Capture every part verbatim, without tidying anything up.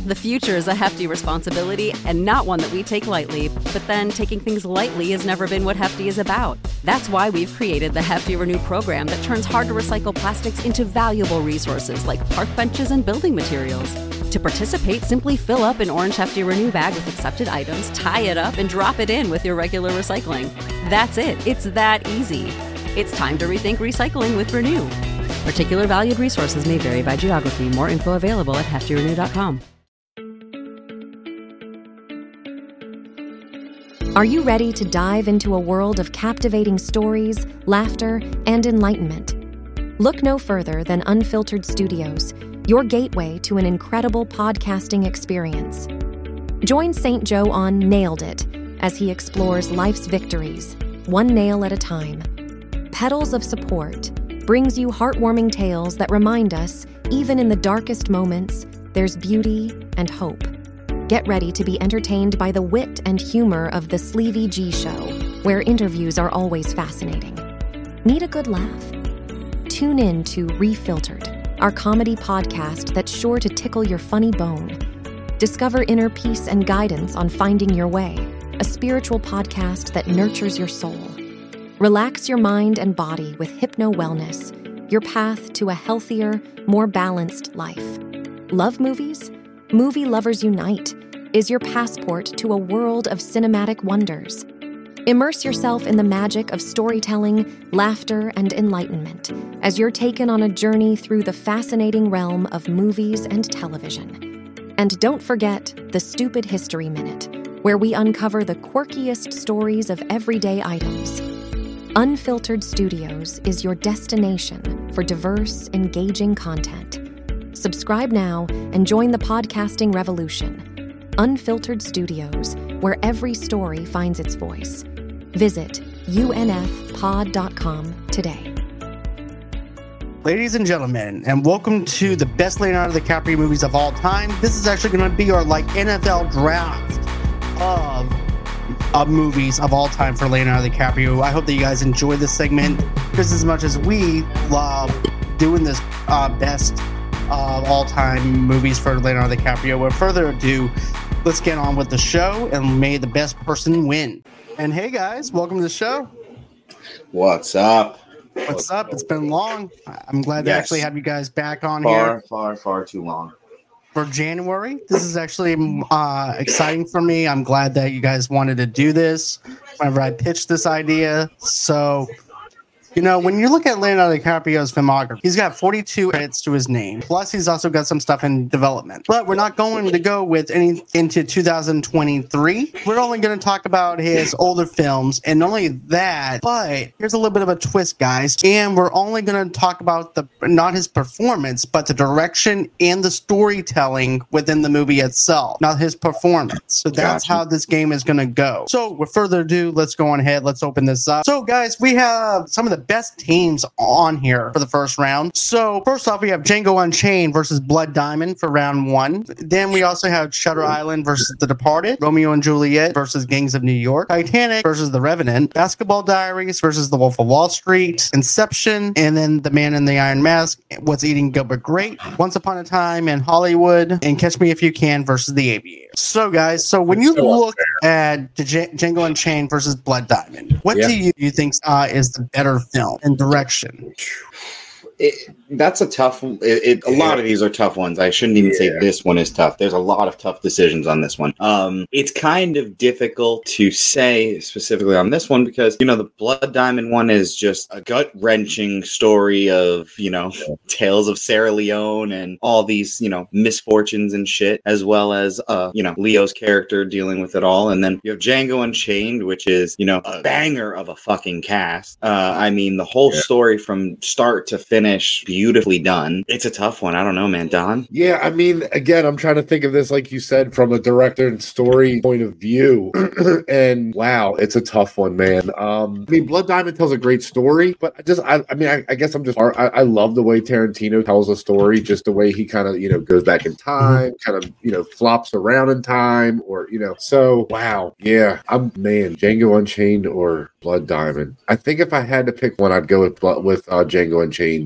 The future is a hefty responsibility and not one that we take lightly, but then taking things lightly has never been what Hefty is about. That's why we've created the Hefty Renew program that turns hard-to-recycle plastics into valuable resources like park benches and building materials. To participate, simply fill up an orange Hefty Renew bag with accepted items, tie it up, and drop it in with your regular recycling. That's it. It's that easy. It's time to rethink recycling with Renew. Particular valued resources may vary by geography. More info available at hefty renew dot com. Are you ready to dive into a world of captivating stories, laughter, and enlightenment? Look no further than Unfiltered Studios, your gateway to an incredible podcasting experience. Join Saint Joe on Nailed It as he explores life's victories, one nail at a time. Petals of Support brings you heartwarming tales that remind us, even in the darkest moments, there's beauty and hope. Get ready to be entertained by the wit and humor of The Sleevy G Show, where interviews are always fascinating. Need a good laugh? Tune in to Refiltered, our comedy podcast that's sure to tickle your funny bone. Discover inner peace and guidance on Finding Your Way, a spiritual podcast that nurtures your soul. Relax your mind and body with Hypno Wellness, your path to a healthier, more balanced life. Love movies? Movie Lovers Unite is your passport to a world of cinematic wonders. Immerse yourself in the magic of storytelling, laughter, and enlightenment as you're taken on a journey through the fascinating realm of movies and television. And don't forget the Stupid History Minute, where we uncover the quirkiest stories of everyday items. Unfiltered Studios is your destination for diverse, engaging content. Subscribe now and join the podcasting revolution. Unfiltered Studios, where every story finds its voice. Visit U N F pod dot com today. Ladies and gentlemen, and welcome to the best Leonardo DiCaprio movies of all time. This is actually going to be our like N F L draft of of movies of all time for Leonardo DiCaprio. I hope that you guys enjoy this segment just as much as we love doing this uh, best of uh, all time movies for Leonardo DiCaprio. Without further ado, let's get on with the show, and may the best person win. And hey guys, welcome to the show. What's up? What's up? It's been long. I'm glad yes. to actually have you guys back on far, here. Far, far, far too long. For January. This is actually uh, exciting for me. I'm glad that you guys wanted to do this whenever I pitched this idea. So, you know, when you look at Leonardo DiCaprio's filmography, he's got forty-two credits to his name. Plus, he's also got some stuff in development. But we're not going to go with any into two thousand twenty-three. We're only going to talk about his older films, and not only that, but here's a little bit of a twist, guys. And we're only going to talk about the not his performance, but the direction and the storytelling within the movie itself, not his performance. So that's gotcha. How this game is going to go. So, with further ado, let's go on ahead. Let's open this up. So, guys, we have some of the best teams on here for the first round. So first off, we have Django Unchained versus Blood Diamond for round one. Then we also have Shutter Island versus The Departed, Romeo and Juliet versus Gangs of New York, Titanic versus The Revenant, Basketball Diaries versus The Wolf of Wall Street, Inception, and then The Man in the Iron Mask, What's Eating Gilbert Grape, Once Upon a Time in Hollywood, and Catch Me If You Can versus The Aviator. So guys, so when you look at Django Unchained versus Blood Diamond, what yeah. do you, you think uh, is the better film and direction? It, that's a tough it, it, a lot of these are tough ones. I shouldn't even yeah. say this one is tough. There's a lot of tough decisions on this one. Um, it's kind of difficult to say specifically on this one because, you know, the Blood Diamond one is just a gut-wrenching story of, you know, tales of Sierra Leone and all these, you know, misfortunes and shit, as well as, uh, you know, Leo's character dealing with it all. And then you have Django Unchained, which is, you know, a banger of a fucking cast. Uh, I mean, the whole yeah. story from start to finish beautifully done. It's a tough one. I don't know, man. Don? Yeah, I mean, again, I'm trying to think of this, like you said, from a director and story point of view. And wow, it's a tough one, man. Um, I mean, Blood Diamond tells a great story, but I just, I, I mean, I, I guess I'm just, I, I love the way Tarantino tells a story, just the way he kind of, you know, goes back in time, kind of, you know, flops around in time, or, you know, so wow. Yeah, I'm, man, Django Unchained or Blood Diamond. I think if I had to pick one, I'd go with, with uh, Django Unchained.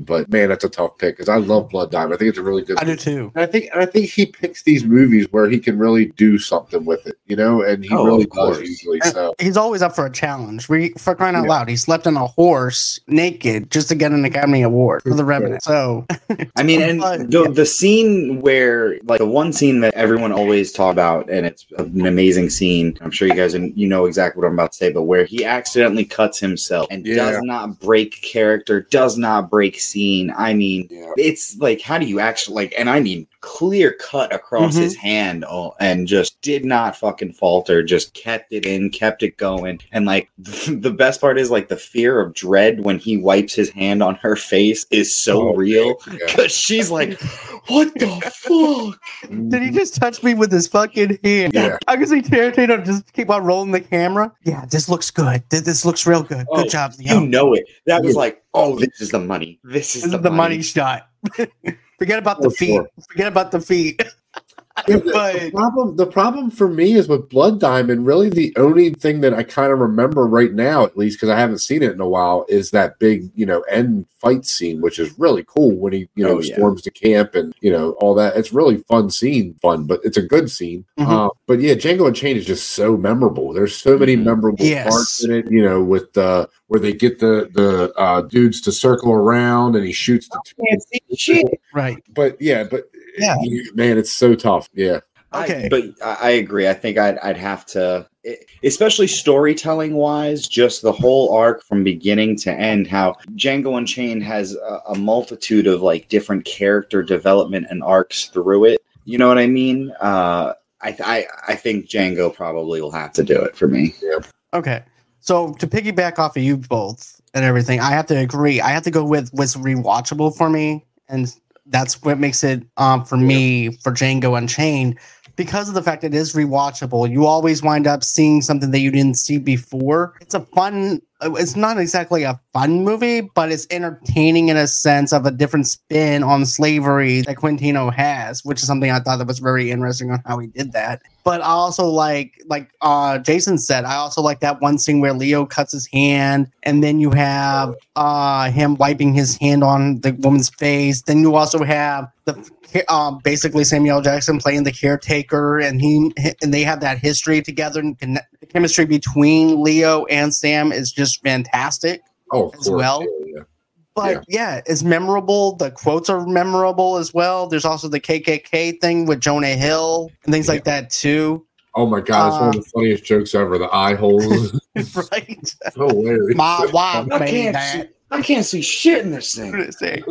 but man, that's a tough pick because I love Blood Diamond. I think it's a really good. I do too. And I think and I think he picks these movies where he can really do something with it, you know, and he Oh, really of course. does usually. And So he's always up for a challenge. We, for crying out Yeah. loud, he slept on a horse naked just to get an Academy Award for The Revenant. So, I mean, and But- the, the scene where, like, the one scene that everyone always talks about, and it's an amazing scene. I'm sure you guys you know exactly what I'm about to say, but where he accidentally cuts himself and Yeah. does not break character, does not break scene. I mean, Yeah. it's like, how do you actually like? And I mean, clear cut across Mhm. his hand, oh, and just did not fucking falter. Just kept it in, kept it going, and like the best part is like the fear of dread when he wipes his hand on her face is so Oh, real. yeah. Because she's like, what the fuck? did he just touch me with his fucking hand? Yeah. I can see Tarantino just keep on rolling the camera. Yeah, this looks good. Th- This looks real good. Oh, Good job, You Leo. know it. That was Yeah. like, oh, this is the money. This is This the, is the money, money. shot. Forget about the Oh, feet. sure. Forget about the feet. Yeah, the, the But problem, the problem for me is with Blood Diamond. Really, the only thing that I kind of remember right now, at least because I haven't seen it in a while, is that big, you know, end fight scene, which is really cool when he, you know, Oh, yeah. storms the camp and you know all that. It's really fun scene, fun, but it's a good scene. Mhm. Uh, but yeah, Django Unchained is just so memorable. There's so many Mhm. memorable Yes. parts in it. You know, with the where they get the the uh, dudes to circle around and he shoots the. Can't see shit. right. But yeah, but Yeah. man, it's so tough. Yeah. Okay. I, but I, I agree. I think I'd, I'd have to, especially storytelling wise, just the whole arc from beginning to end, how Django Unchained has a, a multitude of like different character development and arcs through it. You know what I mean? Uh, I, I, I think Django probably will have to do it for me. Okay. So to piggyback off of you both and everything, I have to agree. I have to go with what's rewatchable for me, and that's what makes it um for me for Django Unchained. Because of the fact it is rewatchable, you always wind up seeing something that you didn't see before. It's a fun, it's not exactly a fun movie, but it's entertaining in a sense of a different spin on slavery that Quintino has, which is something I thought that was very interesting on how he did that. But I also like, like uh, Jason said, I also like that one scene where Leo cuts his hand, and then you have uh, him wiping his hand on the woman's face. Then you also have the um, basically Samuel Jackson playing the caretaker, and he and they have that history together. And conne- the chemistry between Leo and Sam is just fantastic. Oh, of As course. well. Yeah, yeah. But yeah. it's memorable. The quotes are memorable as well. There's also the K K K thing with Jonah Hill and things like that too. Oh my god, it's one of Uh, the funniest jokes ever. The eye holes. Right? so hilarious. My wife I made can't that. see, I can't see shit in this thing. Say.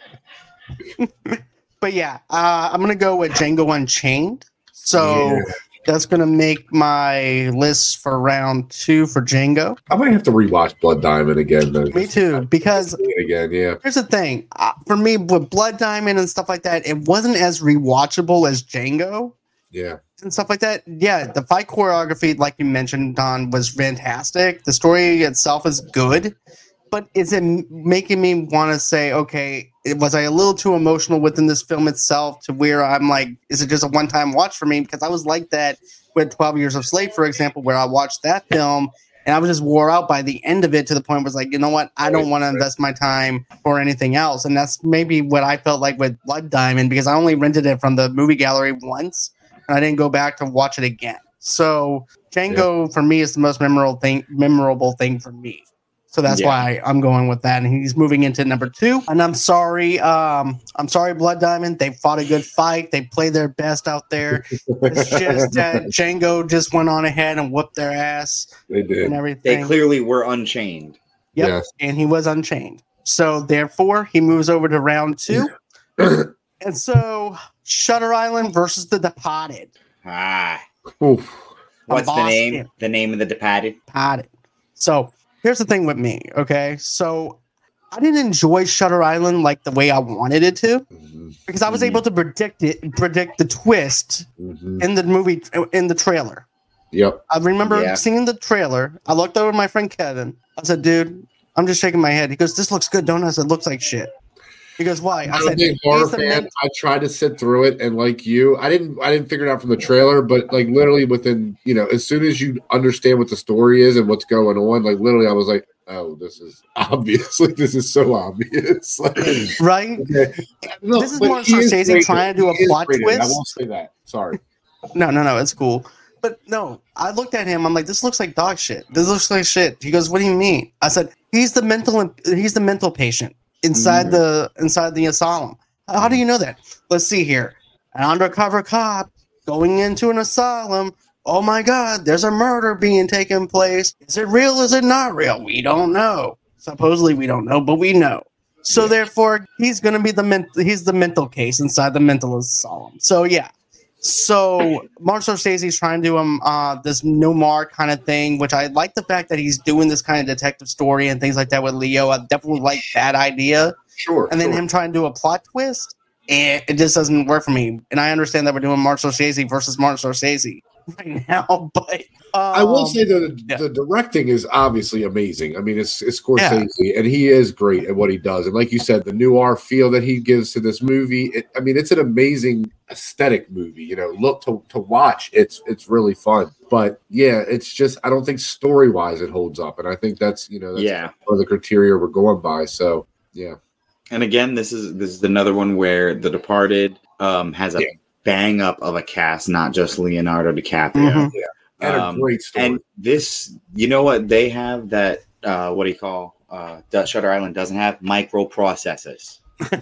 But yeah, uh, I'm gonna go with Django Unchained. So Yeah. that's gonna make my list for round two for Django. I might have to rewatch Blood Diamond again though. Me too, because See it again, yeah. here's the thing. Uh, for me, with Blood Diamond and stuff like that, it wasn't as rewatchable as Django Yeah. and stuff like that. Yeah, the fight choreography, like you mentioned, Don, was fantastic. The story itself is good, but is it m- making me want to say, okay, was I a little too emotional within this film itself to where I'm like, is it just a one-time watch for me? Because I was like that with twelve Years of Slave, for example, where I watched that film and I was just wore out by the end of it to the point where it's like, you know what? I don't want to invest my time for anything else. And that's maybe what I felt like with Blood Diamond, because I only rented it from the movie gallery once and I didn't go back to watch it again. So Django for me is the most memorable thing, memorable thing for me. So that's Yeah. why I'm going with that. And he's moving into number two. And I'm sorry, um, I'm sorry, Blood Diamond. They fought a good fight. They played their best out there. It's just that Django just went on ahead and whooped their ass They and did. They everything. clearly were unchained. Yep. Yes. And he was unchained. So therefore, he moves over to round two. And so Shutter Island versus The Departed. Ah, Oof. what's the Boston. name? The name of the departed? Departed. So here's the thing with me, okay? So I didn't enjoy Shutter Island like the way I wanted it to, Mhm. because I was Mhm. able to predict it, predict the twist Mhm. in the movie, in the trailer. Yep. I remember Yeah. seeing the trailer. I looked over at my friend Kevin. I said, dude, I'm just shaking my head. He goes, this looks good, don't it? I said, looks like shit. He goes, why? I I'm a said, big horror "He's the fan. men- I tried to sit through it, and like you, I didn't. I didn't figure it out from the trailer, but like literally within, you know, as soon as you understand what the story is and what's going on, like literally, I was like, oh, this is obviously this is so obvious, like, right? Okay. No, This is but more he is Scorsese great. trying to do a He is plot great in it. I twist. won't say that. Sorry. No, no, no, it's cool. But no, I looked at him. I'm like, this looks like dog shit. This looks like shit. He goes, what do you mean? I said, he's the mental, he's the mental patient inside Mhm. the inside the asylum. How do you know that? Let's see here. An undercover cop going into an asylum. Oh my God, there's a murder being taken place. Is it real? Is it not real? We don't know. Supposedly we don't know, but we know. So Yeah. therefore, he's going to be the men- he's the mental case inside the mental asylum. So yeah. So Martin Scorsese's trying to do um uh this noir kind of thing, which I like the fact that he's doing this kind of detective story and things like that with Leo. I definitely like that idea. Sure. And then sure. him trying to do a plot twist, and it just doesn't work for me. And I understand that we're doing Martin Scorsese versus Martin Scorsese right now, but um, I will say that the, yeah. the directing is obviously amazing. I mean, it's, it's Scorsese, and he is great at what he does. And like you said, the noir feel that he gives to this movie, it, I mean, it's an amazing aesthetic movie. You know, look to, to watch, it's it's really fun. But yeah, it's just I don't think story wise it holds up, and I think that's you know that's Yeah. one of the criteria we're going by. So yeah, And again, this is this is another one where The Departed um, has a Yeah. bang up of a cast, not just Leonardo DiCaprio. Mhm. and Um, a great story. And this, you know what they have that uh, what do you call uh, that Shutter Island doesn't have? Microprocessors.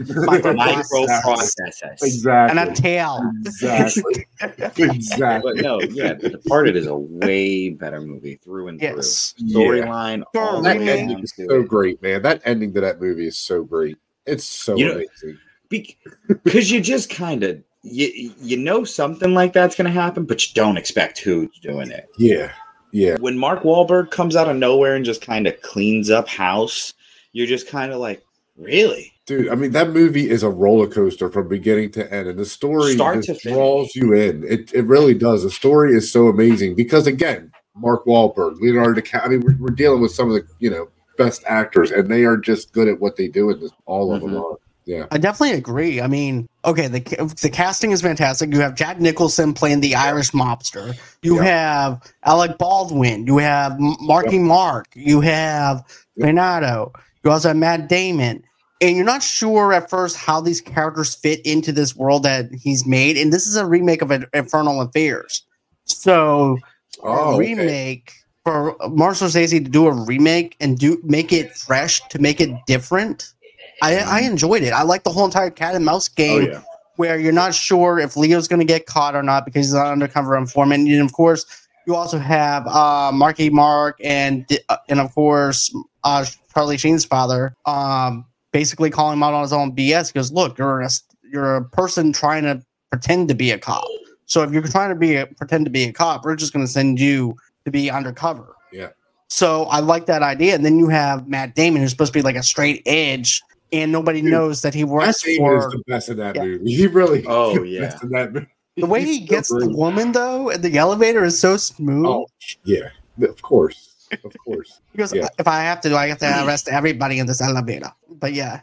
Microprocessors. exactly. and a tail. Exactly. exactly. But no, yeah, The Departed is a way better movie through and Yes. through. Storyline, Sure, all That the way remake. ending down is to so it. great, man. That ending to that movie is so great. It's so You know- amazing. Because you just kind of you you know something like that's going to happen, but you don't expect who's doing it. Yeah. Yeah. When Mark Wahlberg comes out of nowhere and just kind of cleans up house, you're just kind of like, really? Dude, I mean, that movie is a roller coaster from beginning to end, and the story Start just to finish. draws you in. It it really does. The story is so amazing because, again, Mark Wahlberg, Leonardo DiCaprio. I mean, we're, we're dealing with some of the you know best actors, and they are just good at what they do. In this, all of them Mhm. are. Yeah. I definitely agree. I mean, okay, the the casting is fantastic. You have Jack Nicholson playing the Irish mobster. You Yeah. have Alec Baldwin. You have M- Marky Mark. You have Leonardo. You also have Matt Damon. And you're not sure at first how these characters fit into this world that he's made. And this is a remake of Infernal Affairs. So Oh, a okay. remake for Martin Scorsese to do a remake and do make it fresh, to make it different. I, I enjoyed it. I like the whole entire cat and mouse Oh game yeah. where you're not sure if Leo's going to get caught or not because he's an undercover informant. And of course, you also have uh, Marky Mark and uh, and of course uh, Charlie Sheen's father, um, basically calling him out on his own B S. He goes, "Look, you're a you're a person trying to pretend to be a cop. So if you're trying to be a, pretend to be a cop, we're just going to send you to be undercover." Yeah. So I like that idea. And then you have Matt Damon, who's supposed to be like a straight edge, and nobody Dude, knows that he Matt works Damon is for. the best in that Yeah. movie. He really. Oh, is the yeah. best in that movie. The way He's he so gets the great. woman though in the elevator is so smooth. Oh yeah, of course, of course. He goes, yeah. "If I have to, I have to arrest everybody in this elevator." But yeah,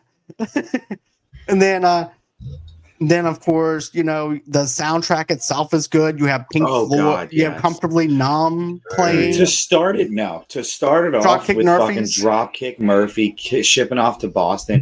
and then, uh, then of course, you know the soundtrack itself is good. You have Pink Oh, Floyd. God, You have yes. Comfortably Numb playing. To start it, no. To start it off Dropkick with Murphys? fucking Dropkick Murphy ki- shipping off to Boston.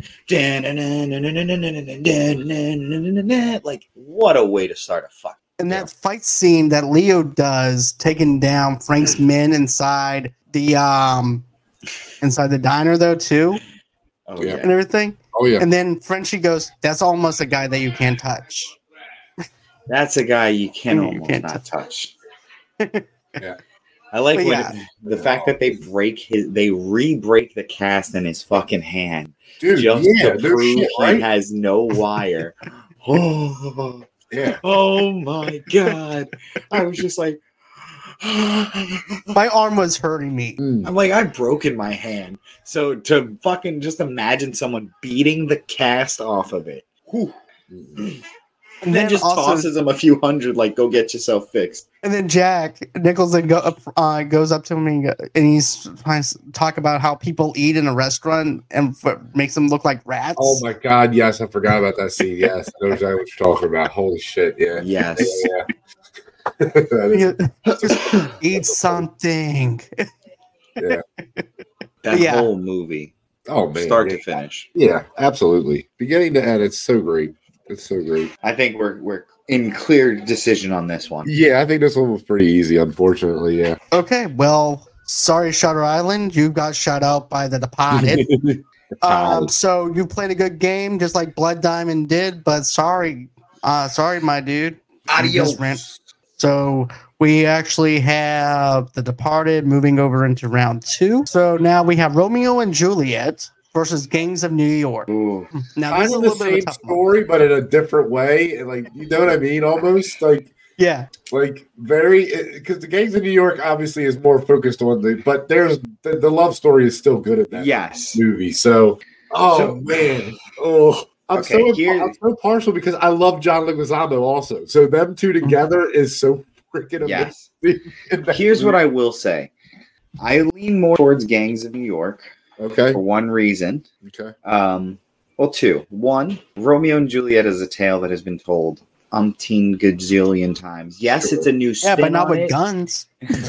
Like, what a way to start a fuck. And that fight scene that Leo does, taking down Frank's men inside the um inside the diner though too, Oh, Yeah. yeah. and everything. Oh yeah. And then Frenchie goes, "That's almost a guy that you can't touch." That's a guy you can You almost can't not touch. Yeah. I like But when yeah. it- the fact that they break his, they re-break the cast in his fucking hand Dude, just yeah, to no prove shit, he right? has no wire. oh, Yeah. oh my god! I was just like, My arm was hurting me. Mm. I'm like, I've broken my hand. So to fucking just imagine someone beating the cast off of it, whew, Mm. and then just also- tosses him a few hundred, like, go get yourself fixed. And then Jack Nicholson go up, uh, goes up to him and, go- and he's trying to talk about how people eat in a restaurant and f- makes them look like rats. Oh my god, yes, I forgot about that scene. Yes, I know exactly what you're talking about. Holy shit, yeah. Yes. Yeah. That is- Just eat something. yeah. That Yeah. whole movie, Oh man, start yeah. to finish. Yeah, absolutely. Beginning to end, it's so great. It's so great. I think we're we're in clear decision on this one. Yeah, I think this one was pretty easy, unfortunately. Yeah. Okay, well, sorry, Shutter Island, you got shut out by the Departed. um, so you played a good game, just like Blood Diamond did, but sorry, uh, sorry, my dude. You just ran- So we actually have The Departed moving over into round two. So now we have Romeo and Juliet versus Gangs of New York. Ooh. Now Kind this is a of the little bit of a same tough one. story, but in a different way. Like, you know what I mean? Almost like, Yeah, like very, because the Gangs of New York obviously is more focused on the, but there's the, the love story is still good in that Yes. movie. So, oh So- man, oh. I'm, Okay, so, here- I'm so partial because I love John Leguizamo also. So them two together is so freaking amazing. Yes. in that Here's what movie. I will say. I lean more towards Gangs of New York Okay. for one reason. Okay. Um, well, two. One, Romeo and Juliet is a tale that has been told umpteen gazillion times. Yes, Sure. it's a new yeah, spin but not on with it. guns.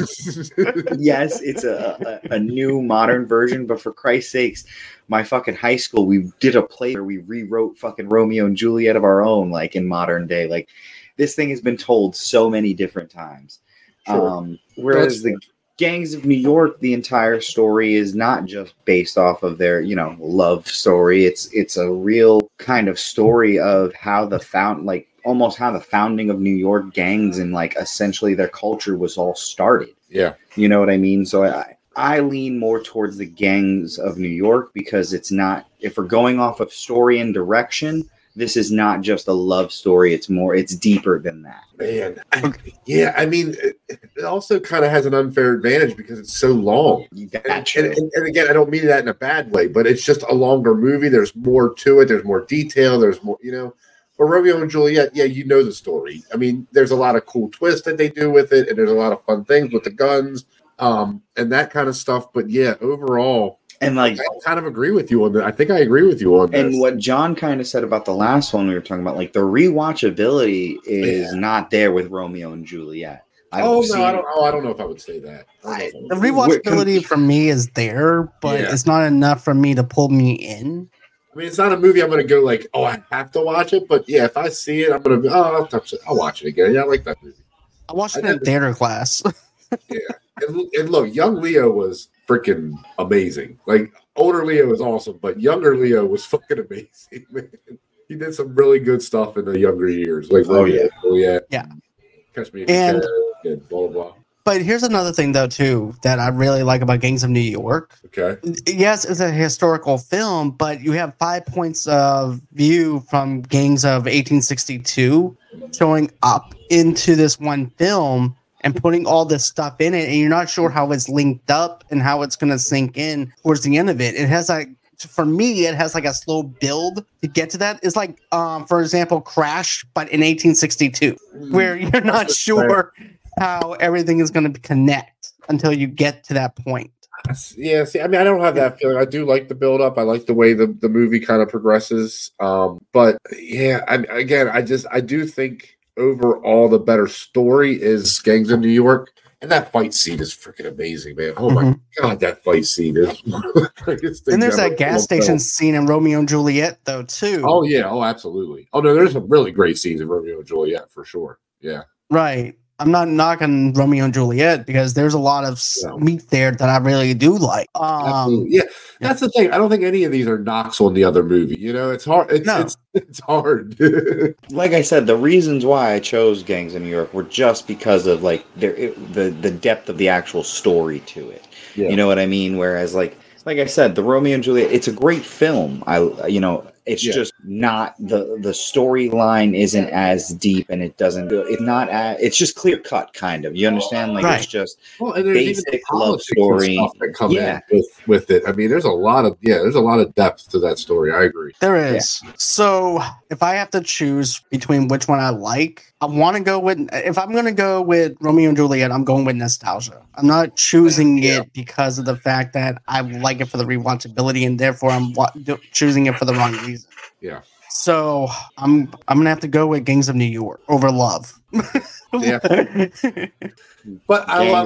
Yes, it's a, a a new modern version, but for Christ's sakes, my fucking high school, we did a play where we rewrote fucking Romeo and Juliet of our own, like in modern day. Like this thing has been told so many different times. Sure. Um, whereas That's the Gangs of New York, the entire story is not just based off of their, you know, love story. It's it's a real kind of story of how the found like almost how the founding of New York gangs and like essentially their culture was all started. Yeah. You know what I mean? So I I lean more towards the Gangs of New York because it's not, if we're going off of story and direction, this is not just a love story. It's more, it's deeper than that. Man, I- yeah, I mean, it, it also kind of has an unfair advantage because it's so long. You And, got and, and, and again, I don't mean that in a bad way, but it's just a longer movie. There's more to it. There's more detail. There's more, you know. But Romeo and Juliet, yeah, you know the story. I mean, there's a lot of cool twists that they do with it, and there's a lot of fun things with the guns, um, and that kind of stuff. But yeah, overall, And like, I kind of agree with you on that. I think I agree with you on that. and what John kind of said about the last one we were talking about, like the rewatchability is Yeah. not there with Romeo and Juliet. I've Oh no, seen- I don't. Oh, I don't know if I would say that. I don't know The if I would. rewatchability for me is there, but Yeah. it's not enough for me to pull me in. I mean, it's not a movie I'm going to go like, oh, I have to watch it. But yeah, if I see it, I'm going to be, oh, I'll touch it. I'll watch it again. Yeah, I like that movie. I watched I it in did- theater class. Yeah. And, and look, young Leo was freaking amazing. Like, older Leo was awesome, but younger Leo was fucking amazing, man. He did some really good stuff in the younger years. Like, Oh, Romeo, yeah. Juliet, Yeah. Catch Me If You And- Can, and blah, blah, blah. But here's another thing, though, too, that I really like about Gangs of New York. Okay. Yes, it's a historical film, but you have five points of view from Gangs of eighteen sixty-two showing up into this one film and putting all this stuff in it, and you're not sure how it's linked up and how it's going to sink in towards the end of it. It has like, for me, it has like a slow build to get to that. It's like, um, for example, Crash, but in eighteen sixty-two, where you're not sure how everything is going to connect until you get to that point. Yeah, see, I mean, I don't have that feeling. I do like the build up. I like the way the, the movie kind of progresses. Um, but yeah, I, again, I just I do think overall the better story is Gangs of New York, and that fight scene is freaking amazing, man. Oh my Mhm. god, that fight scene is one of the greatest things And there's ever that gas on station film. scene in Romeo and Juliet, though, too. Oh yeah, oh absolutely. Oh no, there's some really great scenes in Romeo and Juliet for sure. Yeah. Right. I'm not knocking Romeo and Juliet because there's a lot of s Yeah. meat there that I really do like. Um, Absolutely. Yeah, that's the thing. I don't think any of these are knocks on the other movie. You know, it's hard. It's No. it's, it's hard. like I said, the reasons why I chose Gangs of New York were just because of like there it, the the depth of the actual story to it. Yeah. You know what I mean? Whereas like like I said, the Romeo and Juliet, it's a great film. I you know, it's Yeah. just not the the storyline isn't as deep and it doesn't go. It's not as, it's just clear cut kind of. You understand? Like Right. it's just Well, and there's even the basic love politics and story. stuff that come Yeah. in with, with it. I mean, there's a lot of yeah, there's a lot of depth to that story. I agree. There is. So if I have to choose between which one I like, I want to go with, if I'm going to go with Romeo and Juliet, I'm going with nostalgia. I'm not choosing Yeah. it because of the fact that I like it for the rewatchability and therefore I'm wa- do- choosing it for the wrong reason. Yeah. So I'm I'm gonna have to go with Gangs of New York over Love. Yeah. But I Gangs love of-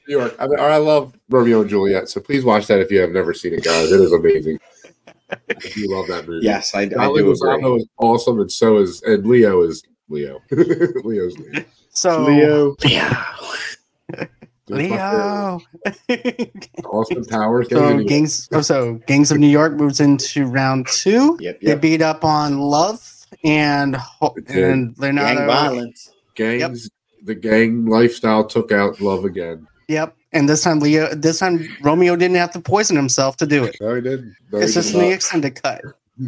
New York. I mean, I love Romeo and Juliet, so please watch that if you have never seen it, guys. It is amazing. I do love that movie. Yes, I, I Dolly do Lozano agree. is awesome, and so is and Leo is Leo. Leo's Leo. So Leo. Leo. Austin Powers. So gangs. Oh, so Gangs of New York moves into round two. Yep, They yep. beat up on Love and and Leonardo. Gang violence. Gangs. The gang lifestyle took out Love again. Yep. And this time, Leo. This time, Romeo didn't have to poison himself to do it. No, he did. No, It's he just did in the not. extended cut.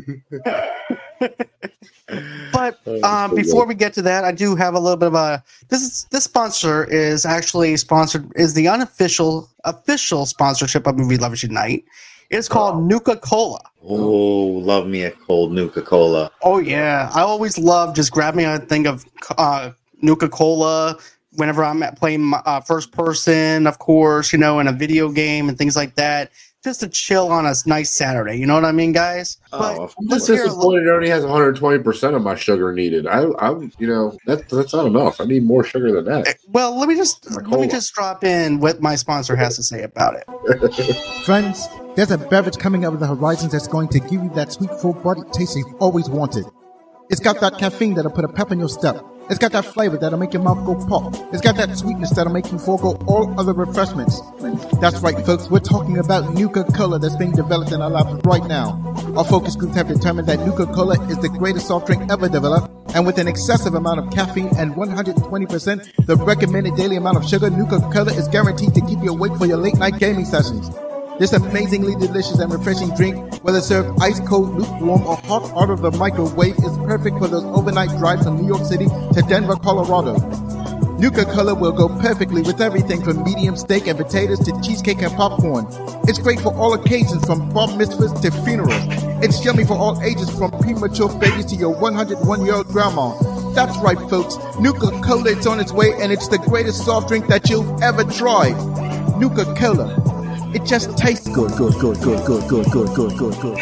But Oh, uh, so before good. we get to that, I do have a little bit of a this is this sponsor is actually sponsored is the unofficial official sponsorship of Movie Lovers Unite. It's called Nuka Cola. Oh, love me a cold Nuka Cola. Oh yeah, I always love just grabbing a thing of uh, Nuka Cola whenever I'm at playing uh, first person, of course, you know, in a video game and things like that. Just to chill on a nice Saturday, you know what I mean, guys? Oh, But of I'm let's just hear a little. disappointed it only has one hundred twenty percent of my sugar needed. I, I'm, you know, that that's not enough. I need more sugar than that. Well, let me just My let me cola. just drop in what my sponsor has to say about it. Friends, there's a beverage coming up on the horizons that's going to give you that sweet full-bodied taste you've always wanted. It's got that caffeine that'll put a pep in your step. It's got that flavor that'll make your mouth go pop. It's got that sweetness that'll make you forego all other refreshments. That's right, folks. We're talking about Nuka Cola that's being developed in our labs right now. Our focus groups have determined that Nuka Cola is the greatest soft drink ever developed, and with an excessive amount of caffeine and one hundred twenty percent the recommended daily amount of sugar, Nuka Cola is guaranteed to keep you awake for your late night gaming sessions. This amazingly delicious and refreshing drink, whether served ice cold, lukewarm, or hot out of the microwave, is perfect for those overnight drives from New York City to Denver, Colorado. Nuka Cola will go perfectly with everything from medium steak and potatoes to cheesecake and popcorn. It's great for all occasions from bar mitzvahs to funerals. It's yummy for all ages from premature babies to your one hundred one year old grandma. That's right, folks. Nuka Cola is on its way, and it's the greatest soft drink that you've ever tried. Nuka Cola. It just tastes good, good, good, good, good, good, good, good, good, good.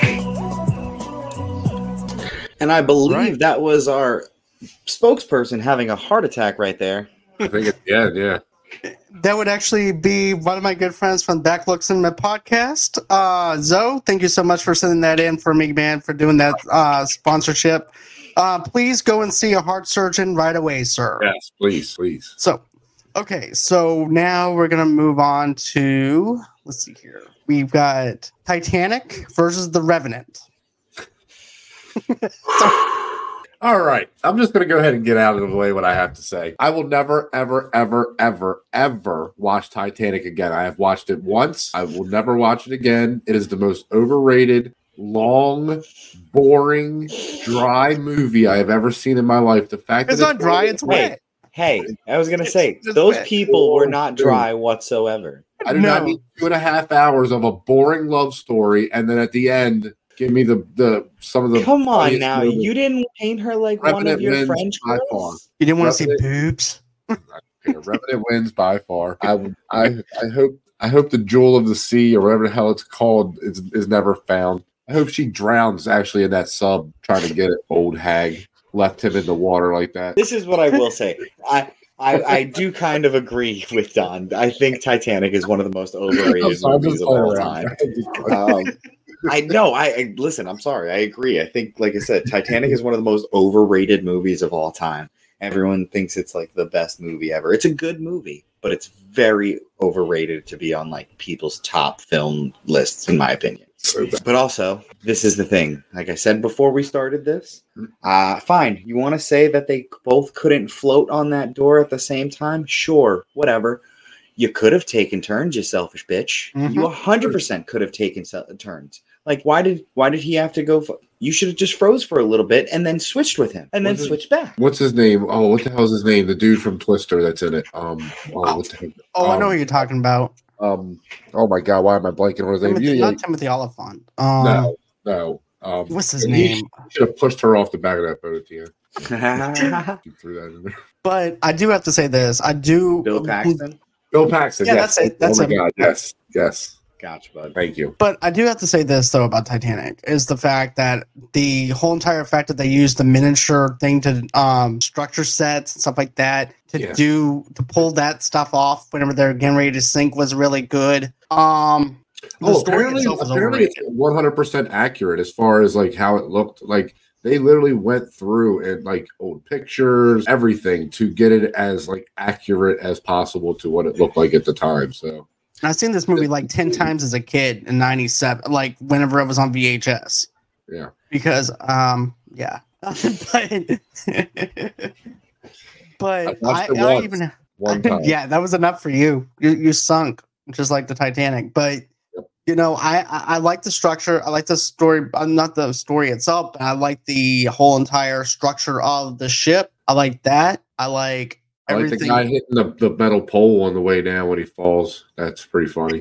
And I believe Right. that was our spokesperson having a heart attack right there. I think at the end, yeah. That would actually be one of my good friends from Backlooks Cinema podcast. Uh, Zoe, thank you so much for sending that in for me, man, for doing that uh, sponsorship. Uh, please go and see a heart surgeon right away, sir. Yes, please, please. So, okay, so now we're going to move on to, let's see here. We've got Titanic versus The Revenant. All right. I'm just going to go ahead and get out of the way what I have to say. I will never, ever, ever, ever, ever watch Titanic again. I have watched it once. I will never watch it again. It is the most overrated, long, boring, dry movie I have ever seen in my life. The fact It's that not dry, it's wet. Hey, I was gonna It's say just those wet. people were not dry whatsoever. I do not No. need two and a half hours of a boring love story, and then at the end, give me the the some of the. Come on funniest now, moments. you didn't paint her like one Revenant of your wins French by girls. You didn't want to see Revenant- boobs? Okay, Revenant wins by far. I, would- I I hope I hope the Jewel of the Sea or whatever the hell it's called is is never found. I hope she drowns actually in that sub trying to get it. Old hag left him in the water like that. This is what I will say. I, I I do kind of agree with Don. I think Titanic is one of the most overrated I'm sorry, I'm movies just of all playing time. around. Um, I know. I, I listen. I'm sorry. I agree. I think, like I said, Titanic is one of the most overrated movies of all time. Everyone thinks it's like the best movie ever. It's a good movie, but it's very overrated to be on like people's top film lists, in my opinion. But also, this is the thing. Like I said before we started this, uh, fine. You want to say that they both couldn't float on that door at the same time? Sure, whatever. You could have taken turns, you selfish bitch. Mhm. You one hundred percent could have taken se- turns. Like, why did why did he have to go? For, you should have just froze for a little bit and then switched with him and then Was it- switched back. What's his name? Oh, what the hell's his name? The dude from Twister that's in it. Um, oh, what the heck? Oh, I Um, know who you're talking about. Um, oh my god, why am I blanking on his name? Timothy, You- not Timothy Oliphant. Um, no, no. Um, What's his he name? should have pushed her off the back of that boat at the end. He threw that in there. But I do have to say this. I do. Bill Paxton. Bill Paxton. Yeah, yes. that's it, that's oh my him. god, yes, yes. Gotcha, bud. Thank you. But I do have to say this though about Titanic is the fact that the whole entire fact that they used the miniature thing to um, structure sets and stuff like that to Yeah. do to pull that stuff off whenever they're getting ready to sink was really good. Um, the Oh, story apparently, itself is apparently it's overrated. one hundred percent accurate as far as like how it looked. Like they literally went through and like old pictures, everything to get it as like accurate as possible to what it looked like at the time. So I've seen this movie like ten times as a kid in ninety-seven, like whenever it was on V H S. yeah, Because um yeah. but but I I, watched it I once. even one time. yeah, that was enough for you. You you sunk just like the Titanic. But Yep. you know, I, I I like the structure. I like the story. uh, Not the story itself, but I like the whole entire structure of the ship. I like that. I like I like the everything. guy hitting the, the metal pole on the way down when he falls. That's pretty funny.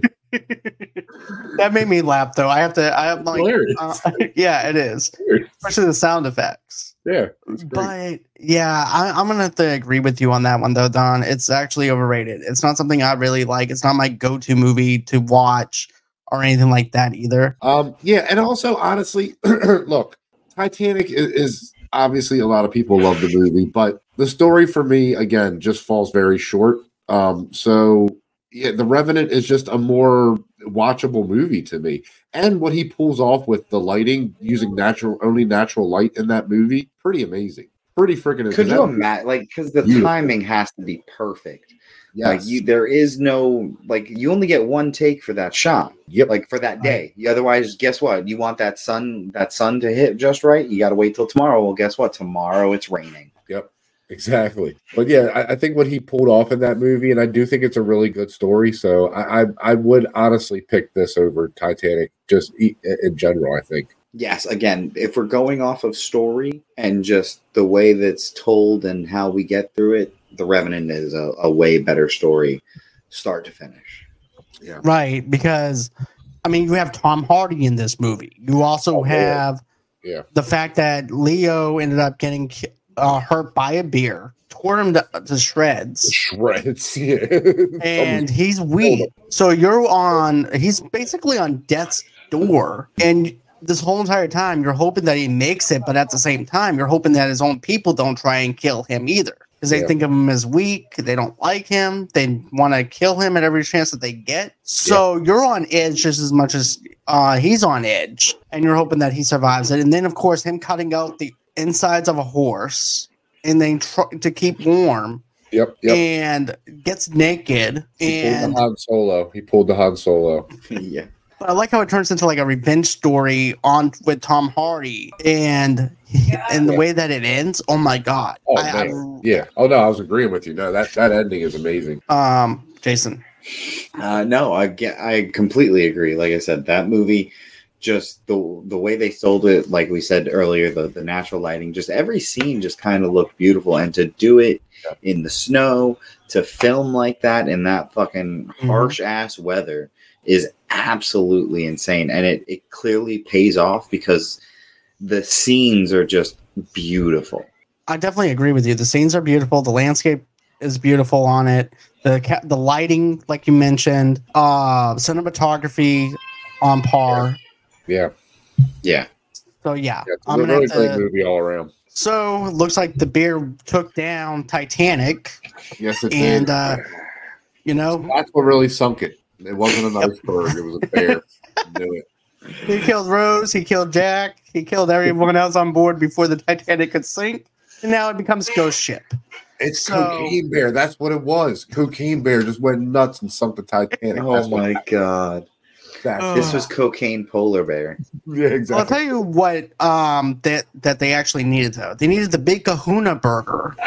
That made me laugh, though. I have to. I have like, Hilarious. uh, yeah, it is, especially the sound effects. Yeah, it's great. But yeah, I, I'm gonna have to agree with you on that one, though, Don. It's actually overrated. It's not something I really like. It's not my go-to movie to watch or anything like that either. Um, yeah, and also honestly, look, Titanic is, is obviously a lot of people love the movie, but the story for me again just falls very short. Um, so yeah, The Revenant is just a more watchable movie to me, and what he pulls off with the lighting using natural only natural light in that movie, pretty amazing, pretty freaking. Could you imagine? Like, because the Beautiful. timing has to be perfect. Yes. Like, you, there is no like you only get one take for that shot. Yep. Like for that day. You, otherwise, guess what? You want that sun that sun to hit just right. You got to wait till tomorrow. Well, guess what? Tomorrow it's raining. Yep, exactly. But yeah, I, I think what he pulled off in that movie, and I do think it's a really good story. So I, I, I would honestly pick this over Titanic, just e- in general. I think. Yes, again, if we're going off of story and just the way that's told and how we get through it, The Revenant is a, a way better story, start to finish. Yeah. Right, because I mean, you have Tom Hardy in this movie. You also Oh, yeah. have Yeah. the fact that Leo ended up getting ki- uh, hurt by a beer, tore him to, to shreds, Shreds. Yeah. and he's weak. So you're on. He's basically on death's door, and this whole entire time you're hoping that he makes it, but at the same time you're hoping that his own people don't try and kill him either. Because they Yeah. think of him as weak, they don't like him, they want to kill him at every chance that they get. So you're on edge just as much as uh, he's on edge, and you're hoping that he survives it. And then, of course, him cutting out the insides of a horse and then try to keep warm Yep. Yep. and gets naked. He pulled And the Han Solo. He pulled the Han Solo. yeah. but I like how it turns into like a revenge story on with Tom Hardy, and and the way that it ends. Oh my god! Oh I, man. Yeah. Oh no, I was agreeing with you. No, that that ending is amazing. I, um, Jason. Uh, no, I get, I completely agree. Like I said, that movie, just the the way they sold it, like we said earlier, the the natural lighting, just every scene just kind of looked beautiful, and to do it in the snow, to film like that in that fucking harsh ass weather is absolutely insane, and it it clearly pays off because the scenes are just beautiful. I definitely agree with you. The scenes are beautiful. The landscape is beautiful on it. The ca- the lighting, like you mentioned, uh, cinematography on par. Yeah. Yeah. So yeah, Yeah, it's I'm a gonna really have great to. movie all around. So it looks like the beer took down Titanic, Yes, it and did. uh, you know That's what really sunk it. It wasn't an iceberg. It was a bear. Knew it. he killed Rose, he killed Jack, he killed everyone else on board before the Titanic could sink, and now it becomes Ghost Ship. It's So- Cocaine Bear. That's what it was. Cocaine Bear just went nuts and sunk the Titanic. Oh That's what my god. that's- This was Cocaine Polar Bear. yeah, Well, I'll exactly. tell you what um, that that they actually needed though. They needed the Big Kahuna Burger,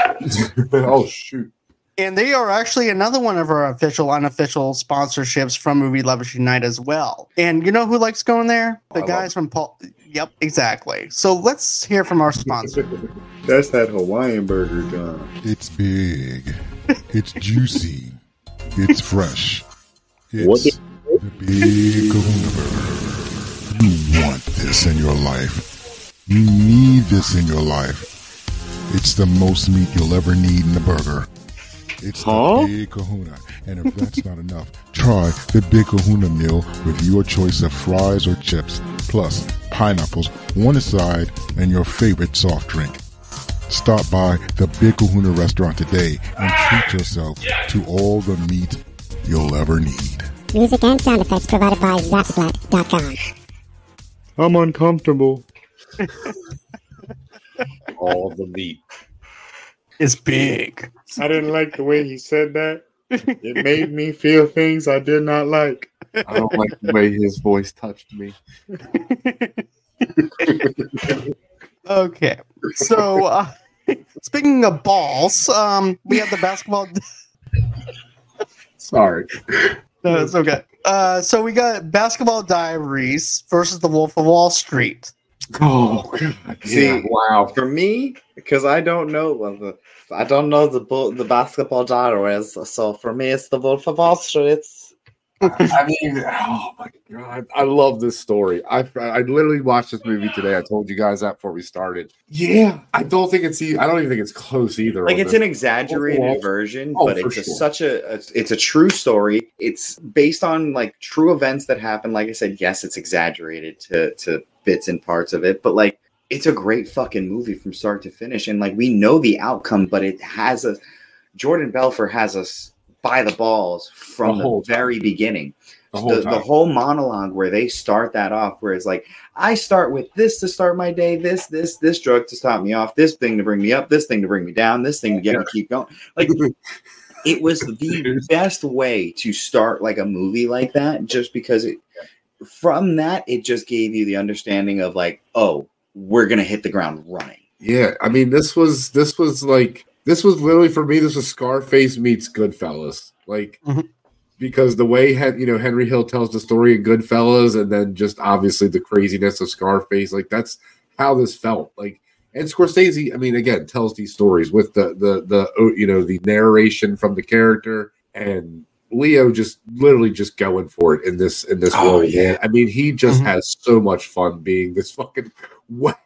oh shoot. and they are actually another one of our official, unofficial sponsorships from Movie Lovers Unite as well. And you know who likes going there? The I love guys from Paul. Yep, exactly. So let's hear from our sponsor. That's that Hawaiian burger, John. It's big. It's juicy. It's fresh. It's What the- the Big Kahuna Burger. You want this in your life. You need this in your life. It's the most meat you'll ever need in a burger. It's Huh? the Big Kahuna. And if that's not enough, Try the Big Kahuna Meal with your choice of fries or chips, plus pineapples, one side, and your favorite soft drink. Stop by the Big Kahuna restaurant today and treat yourself to all the meat you'll ever need. Music and sound effects provided by Zapsplat dot com. I'm uncomfortable. All the meat. It's big. I didn't like the way he said that. It made me feel things I did not like. I don't like the way his voice touched me. Okay. So, uh, speaking of balls, um, we have the basketball. Sorry. No, it's okay. Uh, so we got Basketball Diaries versus The Wolf of Wall Street. Oh, God. See, Yeah, wow. for me, because I don't know well, the I don't know the bull- the Basketball Diaries, so for me it's the Wolf of Wall Street. I mean, oh my God, I love this story. I I literally watched this movie today. I told you guys that before we started. Yeah, I don't think it's. E- I don't even think it's close either. Like on it's this. an exaggerated Oh, version, oh, but for it's a, sure. such a, a it's a true story. It's based on like true events that happened. Like I said, yes, it's exaggerated to to bits and parts of it, but like it's a great fucking movie from start to finish. And like we know the outcome, but it has a Jordan Belfort has us by the balls from The the, whole time. very beginning. The The, whole the, time. whole monologue where they start that off, where it's like, I start with this to start my day, this, this, this drug to stop me off, this thing to bring me up, this thing to bring me down, this thing to get me keep going. Like it was the best way to start like a movie like that, just because it from that it just gave you the understanding of like, oh, we're gonna hit the ground running. Yeah, I mean, this was this was like this was literally for me. This was Scarface meets Goodfellas, like Mhm. because the way Hen- you know Henry Hill tells the story in Goodfellas, and then just obviously the craziness of Scarface, like that's how this felt. Like, and Scorsese, I mean, again, tells these stories with the the the oh, you know the narration from the character, and Leo just literally just going for it in this in this Oh, role. yeah. Man. I mean, he just Mhm. has so much fun being this fucking what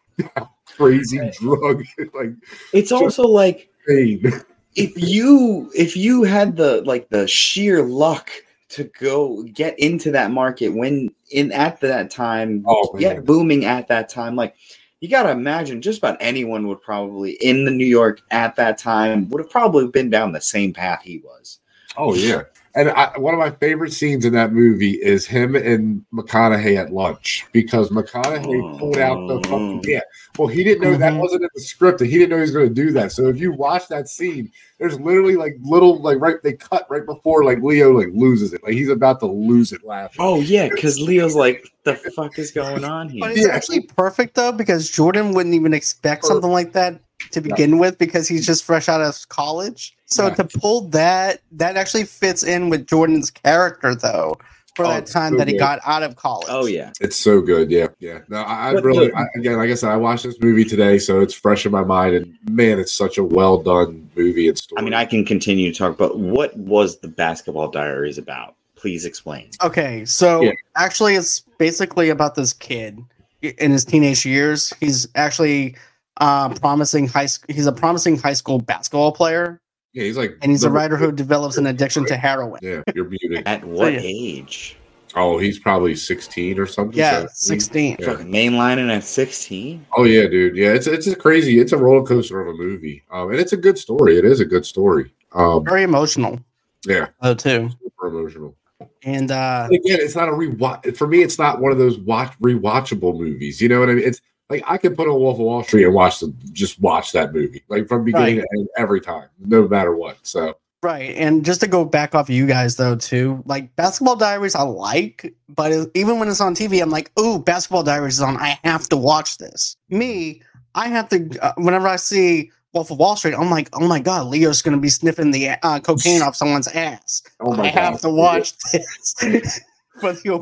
crazy drug like It's Just- also like pain. if you if you had the like the sheer luck to go get into that market when in at that time Oh, get man. booming at that time, like you got to imagine just about anyone would probably in the New York at that time would have probably been down the same path he was. Oh yeah. And I, one of my favorite scenes in that movie is him and McConaughey at lunch, because McConaughey pulled out the fucking yeah. Well, he didn't know that Mhm. wasn't in the script, and he didn't know he was going to do that. So if you watch that scene, there's literally like little like right they cut right before like Leo like loses it, like he's about to lose it laughing. Oh yeah, because Leo's like, the fuck is going on here? But it's Yeah. actually perfect though, because Jordan wouldn't even expect something like that to begin with, because he's just fresh out of college. So Yeah. to pull that, that actually fits in with Jordan's character though, for Oh, that it's time so that he good. got out of college. Oh yeah. It's so good, yeah, yeah. No, I, I But really, look- I, again, like I said, I watched this movie today, so it's fresh in my mind, and man, it's such a well done movie and story. I mean, I can continue to talk, but what was the Basketball Diaries about? Please explain. Okay, so Yeah. actually, it's basically about this kid in his teenage years. He's actually uh, promising high. sc- He's a promising high school basketball player, yeah, he's like, and he's a number- writer who develops an addiction to heroin. Yeah, you're muted. At what yeah. age? Oh, he's probably sixteen or something. Yeah, seventeen. sixteen. Yeah. Fucking mainlining at sixteen? Oh yeah, dude. Yeah, it's it's a crazy, it's a roller coaster of a movie, um, and it's a good story. It is a good story. Um, Very emotional, yeah, though, too. super emotional. And uh, But again, it's not a rewatch. For me, it's not one of those watch rewatchable movies. You know what I mean? It's like I could put on Wolf of Wall Street and watch the just watch that movie like from beginning Right. to end every time, no matter what. So right, and just to go back off of you guys though, too, like Basketball Diaries, I like, but it, even when it's on T V, I'm like, "Ooh, Basketball Diaries is on. I have to watch this." Me, I have to. Uh, whenever I see Wolf of Wall Street, I'm like, "Oh my god, Leo's gonna be sniffing the uh, cocaine off someone's ass." oh my I have God. to watch this for the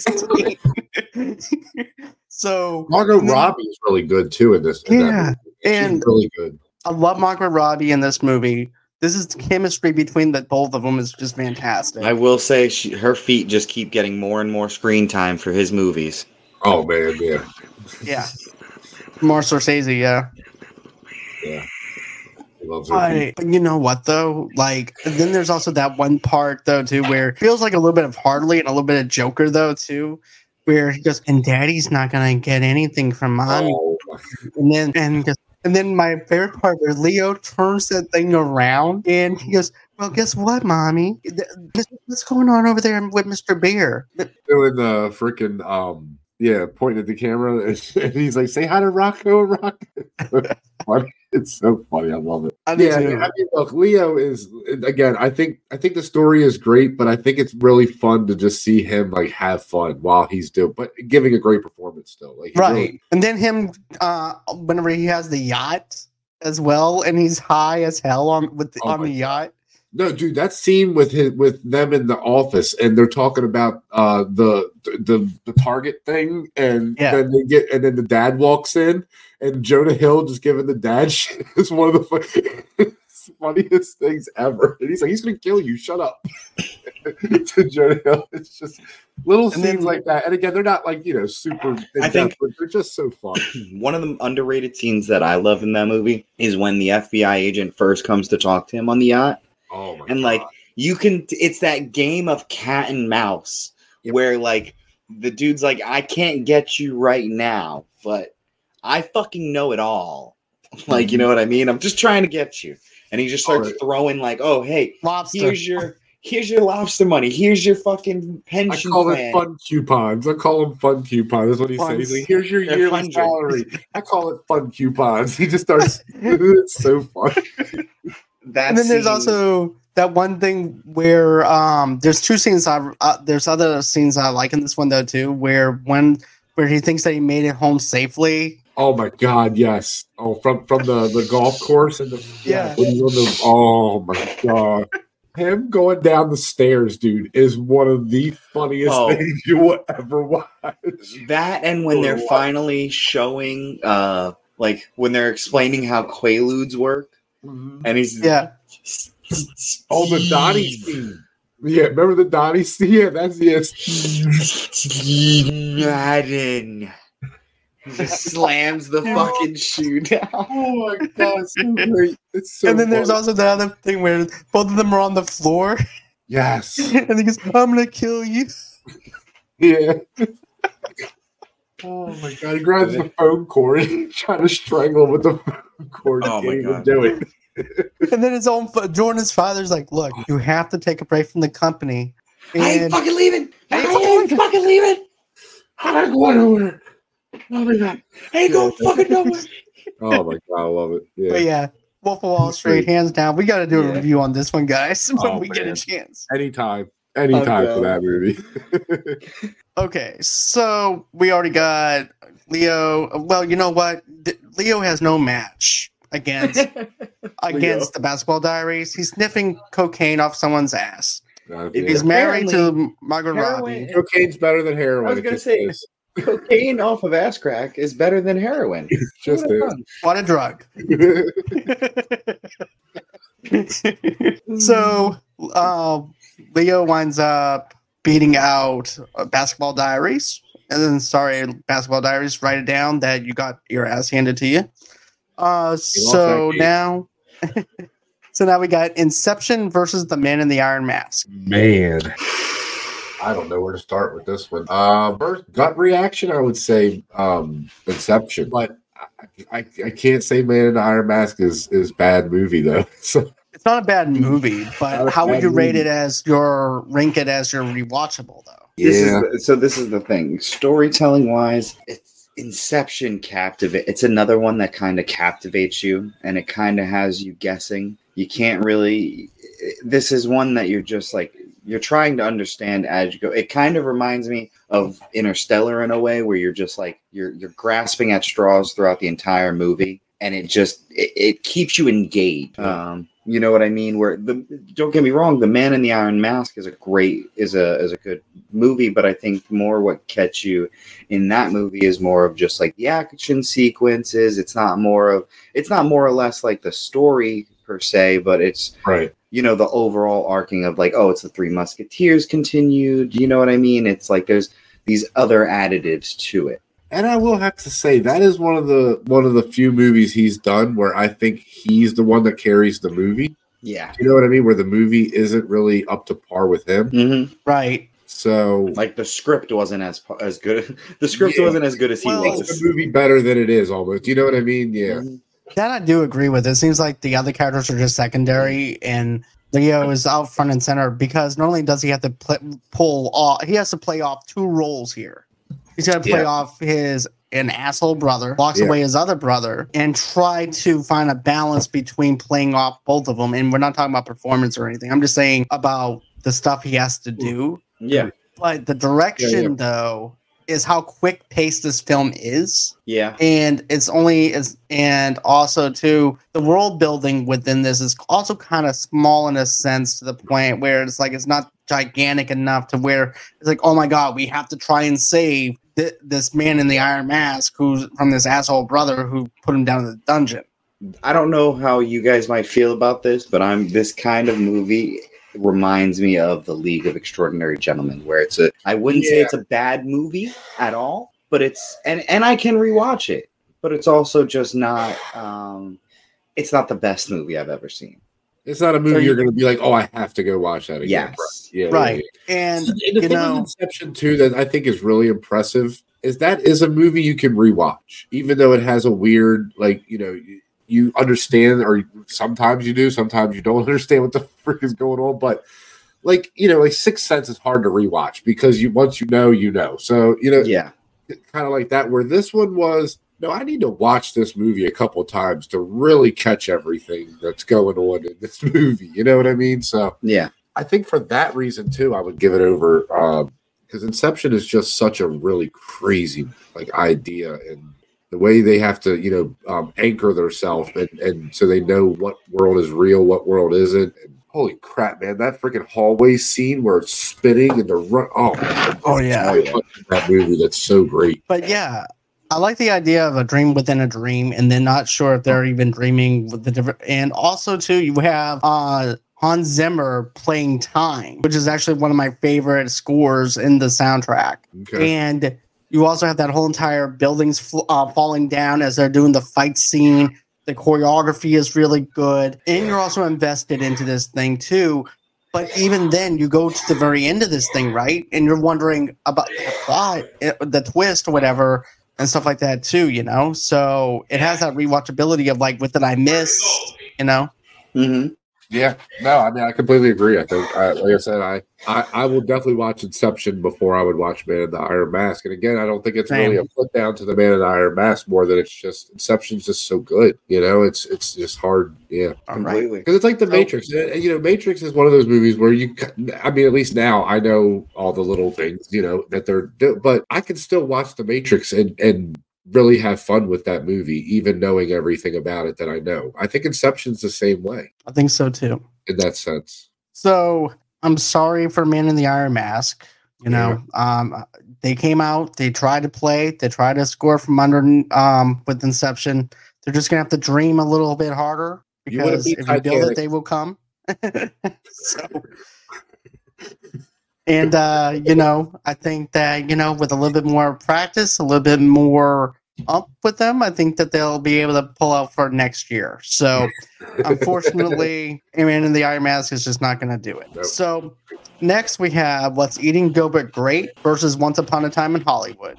opening scene. So Margot and then- Robbie is really good too in this. in that Yeah, movie. She's and- really good. I love Margaret Robbie in this movie. This is the chemistry between the both of them is just fantastic. I will say she, her feet just keep getting more and more screen time for his movies. Oh man, yeah, Yeah, Mark Scorsese. Yeah, yeah. But, but you know what though? Like then there's also that one part though too where it feels like a little bit of Harley and a little bit of Joker though too, where he goes, and Daddy's not gonna get anything from Mommy. Oh. And then and just, and then my favorite part where Leo turns that thing around and he goes, well, guess what, Mommy? What's going on over there with Mister Bear? Doing the freaking um yeah, pointing at the camera, and he's like, "Say hi to Rocco, Rocco." It's so funny. I love it. I yeah, I mean, look, Leo is again. I think I think the story is great, but I think it's really fun to just see him like have fun while he's doing, but giving a great performance still. Like right, really, and then him uh, whenever he has the yacht as well, and he's high as hell on with the, oh on the yacht. No, dude, that scene with his, with them in the office, and they're talking about uh, the the the Target thing, and yeah. then they get, and then the dad walks in, and Jonah Hill just giving the dad shit is one of the fun, funniest things ever. And he's like, "He's gonna kill you. Shut up." To Jonah Hill, it's just little and scenes then, like that. And again, they're not like you know super. I think but they're just so fun. One of the underrated scenes that I love in that movie is when the F B I agent first comes to talk to him on the yacht. Oh my and God. like you can it's that game of cat and mouse yep. where like the dude's like, I can't get you right now, but I fucking know it all. Like, you know what I mean? I'm just trying to get you. And he just starts right. throwing like, oh hey, lobster. here's your here's your lobster money, here's your fucking pension. I call plan. it fun coupons. I call them fun coupons. That's what he says. He's like, here's your They're yearly hundred. salary. I call it fun coupons. He just starts it's so fun. That and then scene. There's also that one thing where um, there's two scenes. I uh, there's other scenes I like in this one though too, where when where he thinks that he made it home safely. Oh my God, yes! Oh, from from the, the golf course and the yeah. When he's on the, oh my God, him going down the stairs, dude, is one of the funniest oh. things you will ever watch. That and when they're watch. finally showing, uh, like when they're explaining how Quaaludes work. Mm-hmm. And he's yeah. Oh, the Donnie scene. Yeah, remember the Donnie scene? Yeah, that's yes. Madden just slams the fucking shoe down. Oh my God, it's so great. It's so and then funny. There's also the other thing where both of them are on the floor. Yes. And he goes, "I'm gonna kill you." Yeah. Oh my God! He grabs the phone cord and trying to strangle him with the phone cord. Oh he my can't God. even do it. And then his own Jordan's father's like, "Look, you have to take a break from the company." And I ain't fucking leaving. I ain't fucking, fucking leaving. I'm not going nowhere. Oh my God! I ain't going fucking nowhere. Oh my God! I love it. Yeah. But yeah, Wolf of Wall Street, hands down. We got to do a yeah. review on this one, guys, when oh, we man. get a chance. Anytime. Anytime okay. for that movie. Okay, so we already got Leo. Well, you know what? Leo has no match against against the Basketball Diaries. He's sniffing cocaine off someone's ass. Uh, He's yeah. married to Margot heroin, Robbie. Cocaine's better than heroin. I was going to say, is. cocaine off of ass crack is better than heroin. Just what, what a drug. So, uh, Leo winds up beating out uh, Basketball Diaries. And then, sorry, Basketball Diaries, write it down that you got your ass handed to you. Uh, so now, so now we got Inception versus The Man in the Iron Mask. Man, I don't know where to start with this one. Uh, first, gut reaction, I would say um, Inception, but I, I, I can't say Man in the Iron Mask is is bad movie though. So. It's not a bad movie, but how would you rate movie. it as your rank it as your rewatchable though? This yeah. Is the, so this is the thing. Storytelling wise, it's Inception captivate. It's another one that kind of captivates you, and it kind of has you guessing. You can't really. This is one that you're just like you're trying to understand as you go. It kind of reminds me of Interstellar in a way, where you're just like you're you're grasping at straws throughout the entire movie, and it just it, it keeps you engaged. Um, You know what I mean? Where the don't get me wrong, The Man in the Iron Mask is a great is a is a good movie, but I think more what catch you in that movie is more of just like the action sequences. It's not more of it's not more or less like the story per se, but it's right. You know, the overall arcing of like, oh, it's the Three Musketeers continued. You know what I mean? It's like there's these other additives to it. And I will have to say that is one of the one of the few movies he's done where I think he's the one that carries the movie. Yeah. You know what I mean? Where the movie isn't really up to par with him. Mm-hmm. Right. So, like the script wasn't as as good. The script yeah. wasn't as good as he well, was. The movie better than it is almost. You know what I mean? Yeah. That I do agree with. It seems like the other characters are just secondary, and Leo is out front and center because not only does he have to play, pull off, he has to play off two roles here. He's got to play yeah. off his an asshole brother, walks yeah. away his other brother, and try to find a balance between playing off both of them. And we're not talking about performance or anything. I'm just saying about the stuff he has to do. Yeah. But the direction, yeah, yeah. though, is how quick paced this film is. Yeah. And it's only is and also too the world building within this is also kind of small in a sense to the point where it's like it's not gigantic enough to where it's like, oh my god, we have to try and save th- this man in the iron mask who's from this asshole brother who put him down in the dungeon. I don't know how you guys might feel about this, but I'm this kind of movie reminds me of The League of Extraordinary Gentlemen, where it's a I wouldn't yeah. say it's a bad movie at all, but it's and and I can rewatch it, but it's also just not um it's not the best movie I've ever seen. It's not a movie so you're going to be like, oh, I have to go watch that again. Yes. Yeah, right. Yeah. And, and the you thing know, with Inception too that I think is really impressive is that is a movie you can rewatch, even though it has a weird, like, you know, you, you understand, or sometimes you do, sometimes you don't understand what the frick is going on. But like, you know, like Sixth Sense is hard to rewatch because you once you know, you know. So, you know, yeah, kind of like that. Where this one was, no, I need to watch this movie a couple of times to really catch everything that's going on in this movie. You know what I mean? So yeah, I think for that reason too, I would give it over because um, Inception is just such a really crazy like idea, and the way they have to, you know, um, anchor themselves and, and so they know what world is real, what world isn't. And holy crap, man, that freaking hallway scene where it's spinning and the run. Oh, oh yeah, that movie that's so great. But yeah. I like the idea of a dream within a dream, and then not sure if they're even dreaming with the different. And also, too, you have uh, Hans Zimmer playing Time, which is actually one of my favorite scores in the soundtrack. Okay. And you also have that whole entire buildings fl- uh, falling down as they're doing the fight scene. The choreography is really good, and you're also invested into this thing too. But even then, you go to the very end of this thing, right? And you're wondering about the plot, the twist, or whatever. And stuff like that too, you know. So it has that rewatchability of like, what did I miss? You know. Mm-hmm. Yeah. No, I mean, I completely agree. I think, I, like I said, I, I I will definitely watch Inception before I would watch Man in the Iron Mask. And again, I don't think it's Same. really a put down to the Man in the Iron Mask more than it's just Inception's just so good. You know, it's it's just hard. Yeah, completely. Because it's like the Matrix. You know, Matrix is one of those movies where you. I mean, at least now I know all the little things. You know that they're, but I can still watch the Matrix and and. really have fun with that movie, even knowing everything about it that I know. I think Inception's the same way. I think so too. In that sense. So I'm sorry for Man in the Iron Mask. You know, yeah. um, they came out, they tried to play, they tried to score from under um, with Inception. They're just gonna have to dream a little bit harder because if you build it, they will come. so. And, uh, you know, I think that, you know, with a little bit more practice, a little bit more up with them, I think that they'll be able to pull out for next year. So, unfortunately, Man in the Iron Mask is just not going to do it. Nope. So, next we have What's Eating Gilbert Grape versus Once Upon a Time in Hollywood.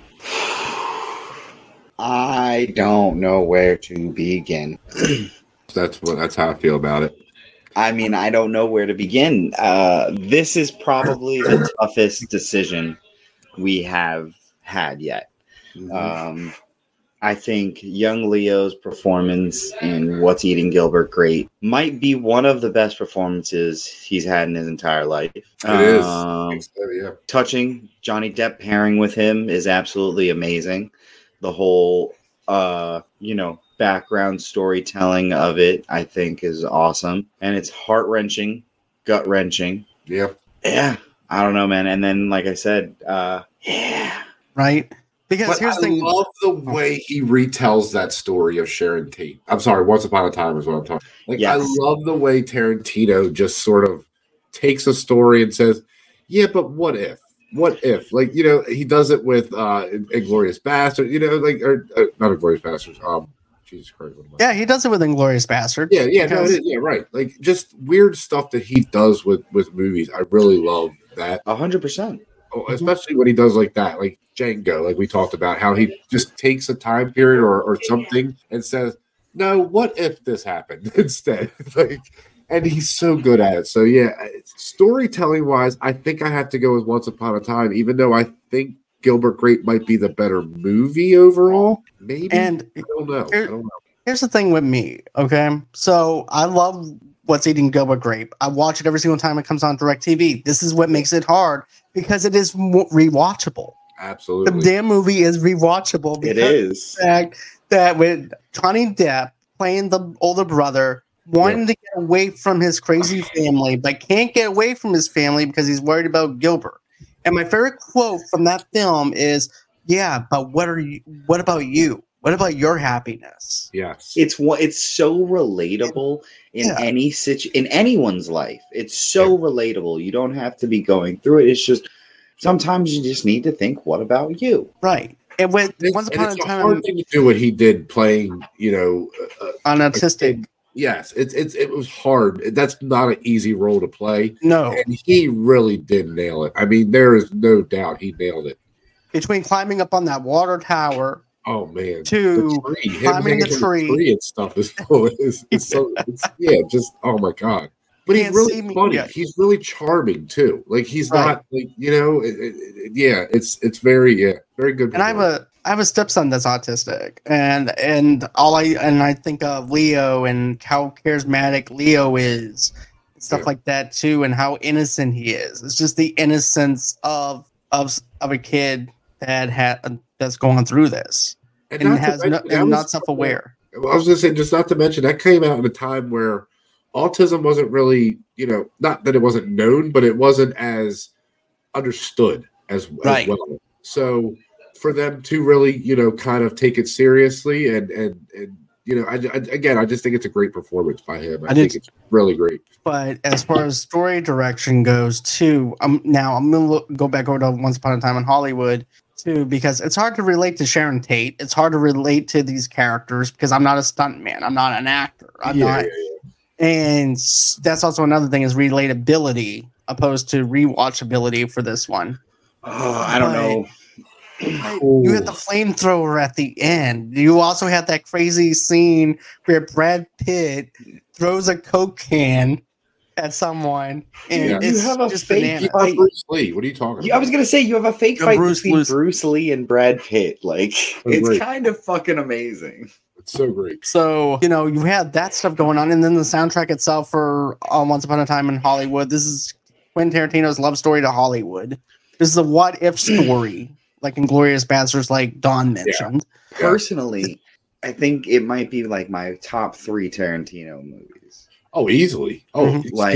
I don't know where to begin. that's what. That's how I feel about it. I mean, I don't know where to begin. Uh, this is probably the toughest decision we have had yet. Mm-hmm. Um, I think young Leo's performance in What's Eating Gilbert Grape might be one of the best performances he's had in his entire life. It um, is. So, yeah. Touching. Johnny Depp pairing with him is absolutely amazing. The whole, uh, you know, background storytelling of it, I think, is awesome. And it's heart-wrenching, gut-wrenching. Yeah. Yeah. I don't know, man. And then, like I said, uh, yeah. Right? Because but here's I the thing. love the way he retells that story of Sharon Tate. I'm sorry, Once Upon a Time is what I'm talking. Like, yes. I love the way Tarantino just sort of takes a story and says, yeah, but what if? what if, like, you know, he does it with uh Inglorious Bastard, you know, like, or uh, not Inglorious Bastards. Um, Jesus Christ. What am I? Yeah, he does it with Inglorious Bastard. Yeah, yeah, no, it is, yeah, right. Like, just weird stuff that he does with with movies. I really love that. A hundred percent. Oh, especially when he does like that, like Django, like we talked about, how he just takes a time period or, or something and says, no, what if this happened instead? Like, and he's so good at it. So yeah, storytelling wise, I think I have to go with Once Upon a Time, even though I think Gilbert Grape might be the better movie overall. Maybe. And I don't know. Here, I don't know. Here's the thing with me, okay? So I love What's Eating Gilbert Grape. I watch it every single time it comes on DirecTV. This is what makes it hard because it is rewatchable. Absolutely. The damn movie is rewatchable. It is. The fact that with Johnny Depp playing the older brother, wanting yeah. to get away from his crazy family, but can't get away from his family because he's worried about Gilbert. And my favorite quote from that film is, "Yeah, but what are you? What about you? What about your happiness?" Yes, it's what it's so relatable in yeah. any situ in anyone's life. It's so yeah. relatable. You don't have to be going through it. It's just sometimes you just need to think, "What about you?" Right. And when it's, once upon and a time, a hard thing to do what he did, playing, you know, uh, an autistic. Yes, it's it's it was hard. That's not an easy role to play. No, and he really did nail it. I mean, there is no doubt he nailed it. Between climbing up on that water tower, oh man, to the tree. climbing the tree. the tree and stuff is oh, it's, it's so it's, yeah, just oh my god. But he's really funny. Yeah. He's really charming too. Like he's right. not like you know, it, it, it, yeah. It's it's very yeah, very good. And I have a I have a stepson that's autistic, and and all I and I think of Leo and how charismatic Leo is, stuff yeah. like that too, and how innocent he is. It's just the innocence of of of a kid that had that's going through this and, and has mention, no, and not self aware. I was going to say, just not to mention that came out at a time where autism wasn't really, you know, not that it wasn't known, but it wasn't as understood as, right. as well. So for them to really, you know, kind of take it seriously and, and, and you know, I, I, again, I just think it's a great performance by him. I, I think did, it's really great. But as far as story direction goes, too, um, now I'm going to look, go back over to Once Upon a Time in Hollywood, too, because it's hard to relate to Sharon Tate. It's hard to relate to these characters because I'm not a stuntman. I'm not an actor. I'm yeah, not. Yeah, yeah. And that's also another thing is relatability opposed to rewatchability for this one. Oh, I don't but, know. You had the flamethrower at the end. You also had that crazy scene where Brad Pitt throws a Coke can at someone, and yeah. it's you have a just fake fight. Bruce Lee. What are you talking about? I was gonna say you have a fake You're fight Bruce between Bruce. Bruce Lee and Brad Pitt. Like oh, it's great. kind of fucking amazing. It's so great. So you know you had that stuff going on, and then the soundtrack itself for uh, Once Upon a Time in Hollywood. This is Quentin Tarantino's love story to Hollywood. This is a what if story. Like Inglourious Basterds, like Don mentioned. Yeah. Personally, I think it might be like my top three Tarantino movies. Oh, easily. Oh, mm-hmm. like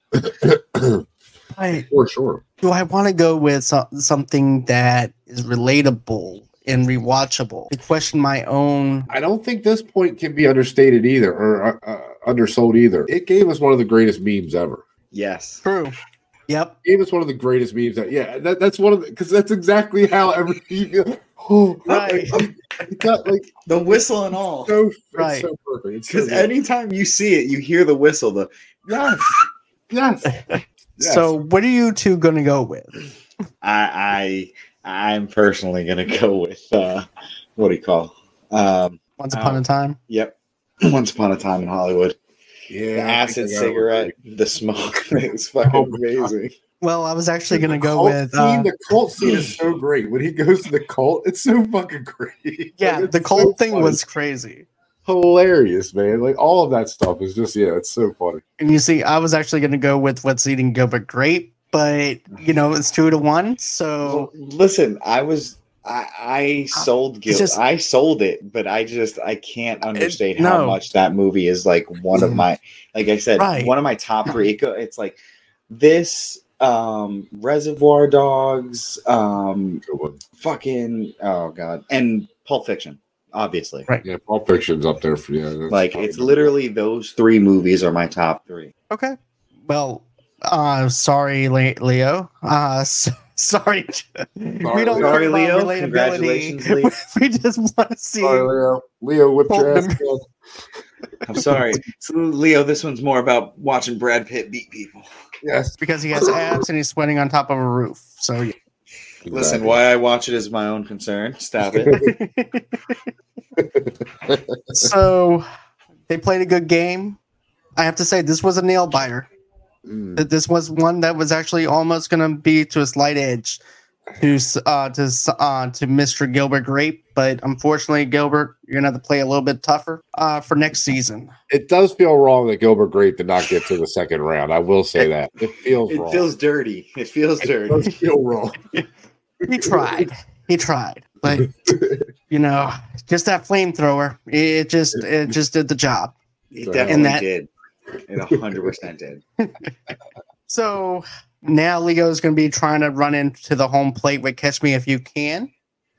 yeah. I, for sure. Do I want to go with so, something that is relatable and rewatchable? To question my own. I don't think this point can be understated either, or uh, uh, undersold either. It gave us one of the greatest memes ever. Yes, true. Yep, it was one of the greatest memes. That yeah, that, that's one of the because that's exactly how every oh right, it got like the whistle and all. So right, so perfect. Because so anytime you see it, you hear the whistle. The yes, yes. yes. So what are you two going to go with? I I I'm personally going to go with uh, what do you call um, Once Upon uh, a Time. Yep, Once Upon a Time in Hollywood. Yeah, the acid cigarette, the smoke. It's fucking oh amazing. Well, I was actually going to go cult with scene, uh, the cult scene is so great. When he goes to the cult, it's so fucking great. Yeah, like, the cult so thing funny. was crazy. Hilarious, man. Like all of that stuff is just yeah, it's so funny. And you see, I was actually going to go with What's Eating Gilbert Grape, but you know, it's two to one. So well, listen, I was I, I sold guilt. just, I sold it, but I just I can't understand it, how no. much that movie is like one of my like I said right. one of my top three. It go, it's like this um Reservoir Dogs, um fucking oh god, and Pulp Fiction, obviously. Right. Yeah, Pulp Fiction's up there for yeah. Like it's literally those three movies are my top three. Okay. Well, uh sorry, Leo. Uh so Sorry, we don't Sorry, care about Leo. relatability. Congratulations, Leo. We just want to see. Sorry, Leo. Leo whipped your ass. man. I'm sorry. So, Leo, this one's more about watching Brad Pitt beat people. Yes. Because he has abs and he's sweating on top of a roof. So yeah. Listen, why I watch it is my own concern. Stop it. So they played a good game. I have to say, this was a nail biter. Mm. That This was one that was actually almost going to be to a slight edge to uh, to uh, to Mister Gilbert Grape, but unfortunately, Gilbert, you're gonna have to play a little bit tougher uh, for next season. It does feel wrong that Gilbert Grape did not get to the second round. I will say that it feels It wrong. feels dirty. It feels It dirty. does feel wrong. He tried. He tried, but you know, just that flamethrower, it just it just did the job. It definitely that- did. It one hundred percent did. So now Leo's going to be trying to run into the home plate with Catch Me If You Can,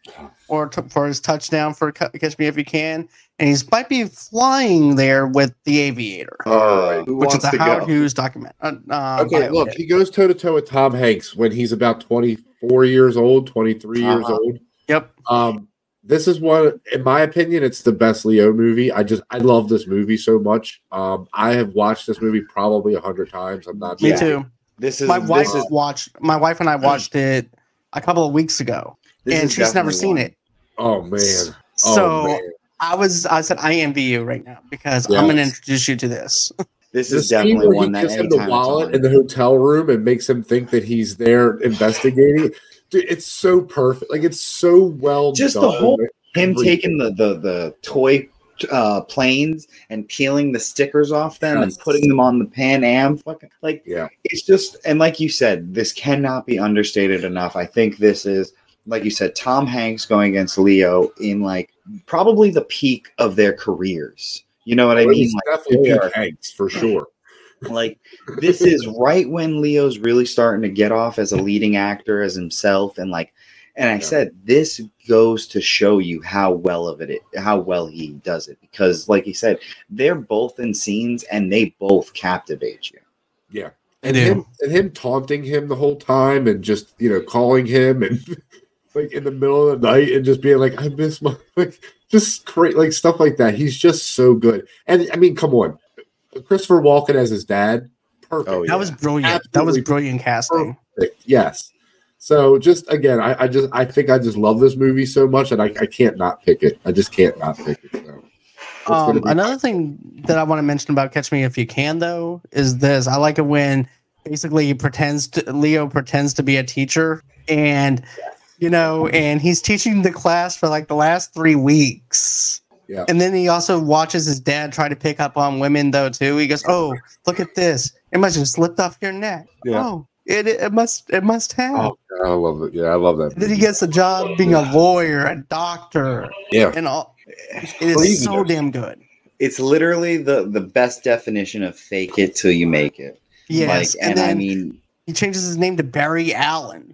or t- for his touchdown for Ca- Catch Me If You Can, and he might be flying there with the Aviator, All right. Who which is wants the to Howard go? Hughes document. Uh, uh, Okay, bio look, hit. he goes toe to toe with Tom Hanks when he's about twenty-four years old, twenty-three years Uh-huh. old. Yep. Um, this is one, in my opinion, it's the best Leo movie. I just, I love this movie so much. Um, I have watched this movie probably a hundred times. I'm not. Me Yeah. too. This is My wife this is watched. My wife and I watched it a couple of weeks ago, this and is she's never definitely seen one. it. Oh man. Oh, So man. I was. I said I envy you right now because Yeah. I'm going to introduce you to this. This The is scene definitely where one he that gives him the anytime it's wallet on. in the hotel room and makes him think that he's there investigating. Dude, it's so perfect. Like it's so well Just the done. whole- him Everything. taking the the the toy uh planes and peeling the stickers off them Yes. and putting them on the Pan Am fucking like Yeah. it's just, and like you said, this cannot be understated enough. I think this is, like you said, Tom Hanks going against Leo in like probably the peak of their careers. You know what I Well, mean? it's Like, definitely they Pete are- Hanks for sure. like this is right when Leo's really starting to get off as a leading actor as himself, and like, and I Yeah. said this goes to show you how well of it, how well he does it, because like he said, they're both in scenes and they both captivate you. Yeah. They And do. him, and him taunting him the whole time and just, you know, calling him and like in the middle of the night and just being like, I miss my, like, just great, like stuff like that. He's just so good. And I mean, come on. Christopher Walken as his dad. Perfect. Oh, yeah. That was brilliant. That was Absolutely brilliant casting. Perfect. Yes. So just again, I, I just I think I just love this movie so much and I, I can't not pick it. I just can't not pick it. So it's gonna Um, be- another thing that I want to mention about Catch Me If You Can, though, is this. I like it when basically he pretends to, Leo pretends to be a teacher, and you know, and he's teaching the class for like the last three weeks. Yeah. And then he also watches his dad try to pick up on women, though, too. He goes, "Oh, look at this! It must have slipped off your neck. Yeah. Oh, it it must it must have." Oh, God, I love it. Yeah, I love that. And then he movie. gets a job being a lawyer, a doctor, Yeah. and all. It is Crazy. so damn good. It's literally the the best definition of fake it till you make it. Yes, like, and, and I then mean, he changes his name to Barry Allen.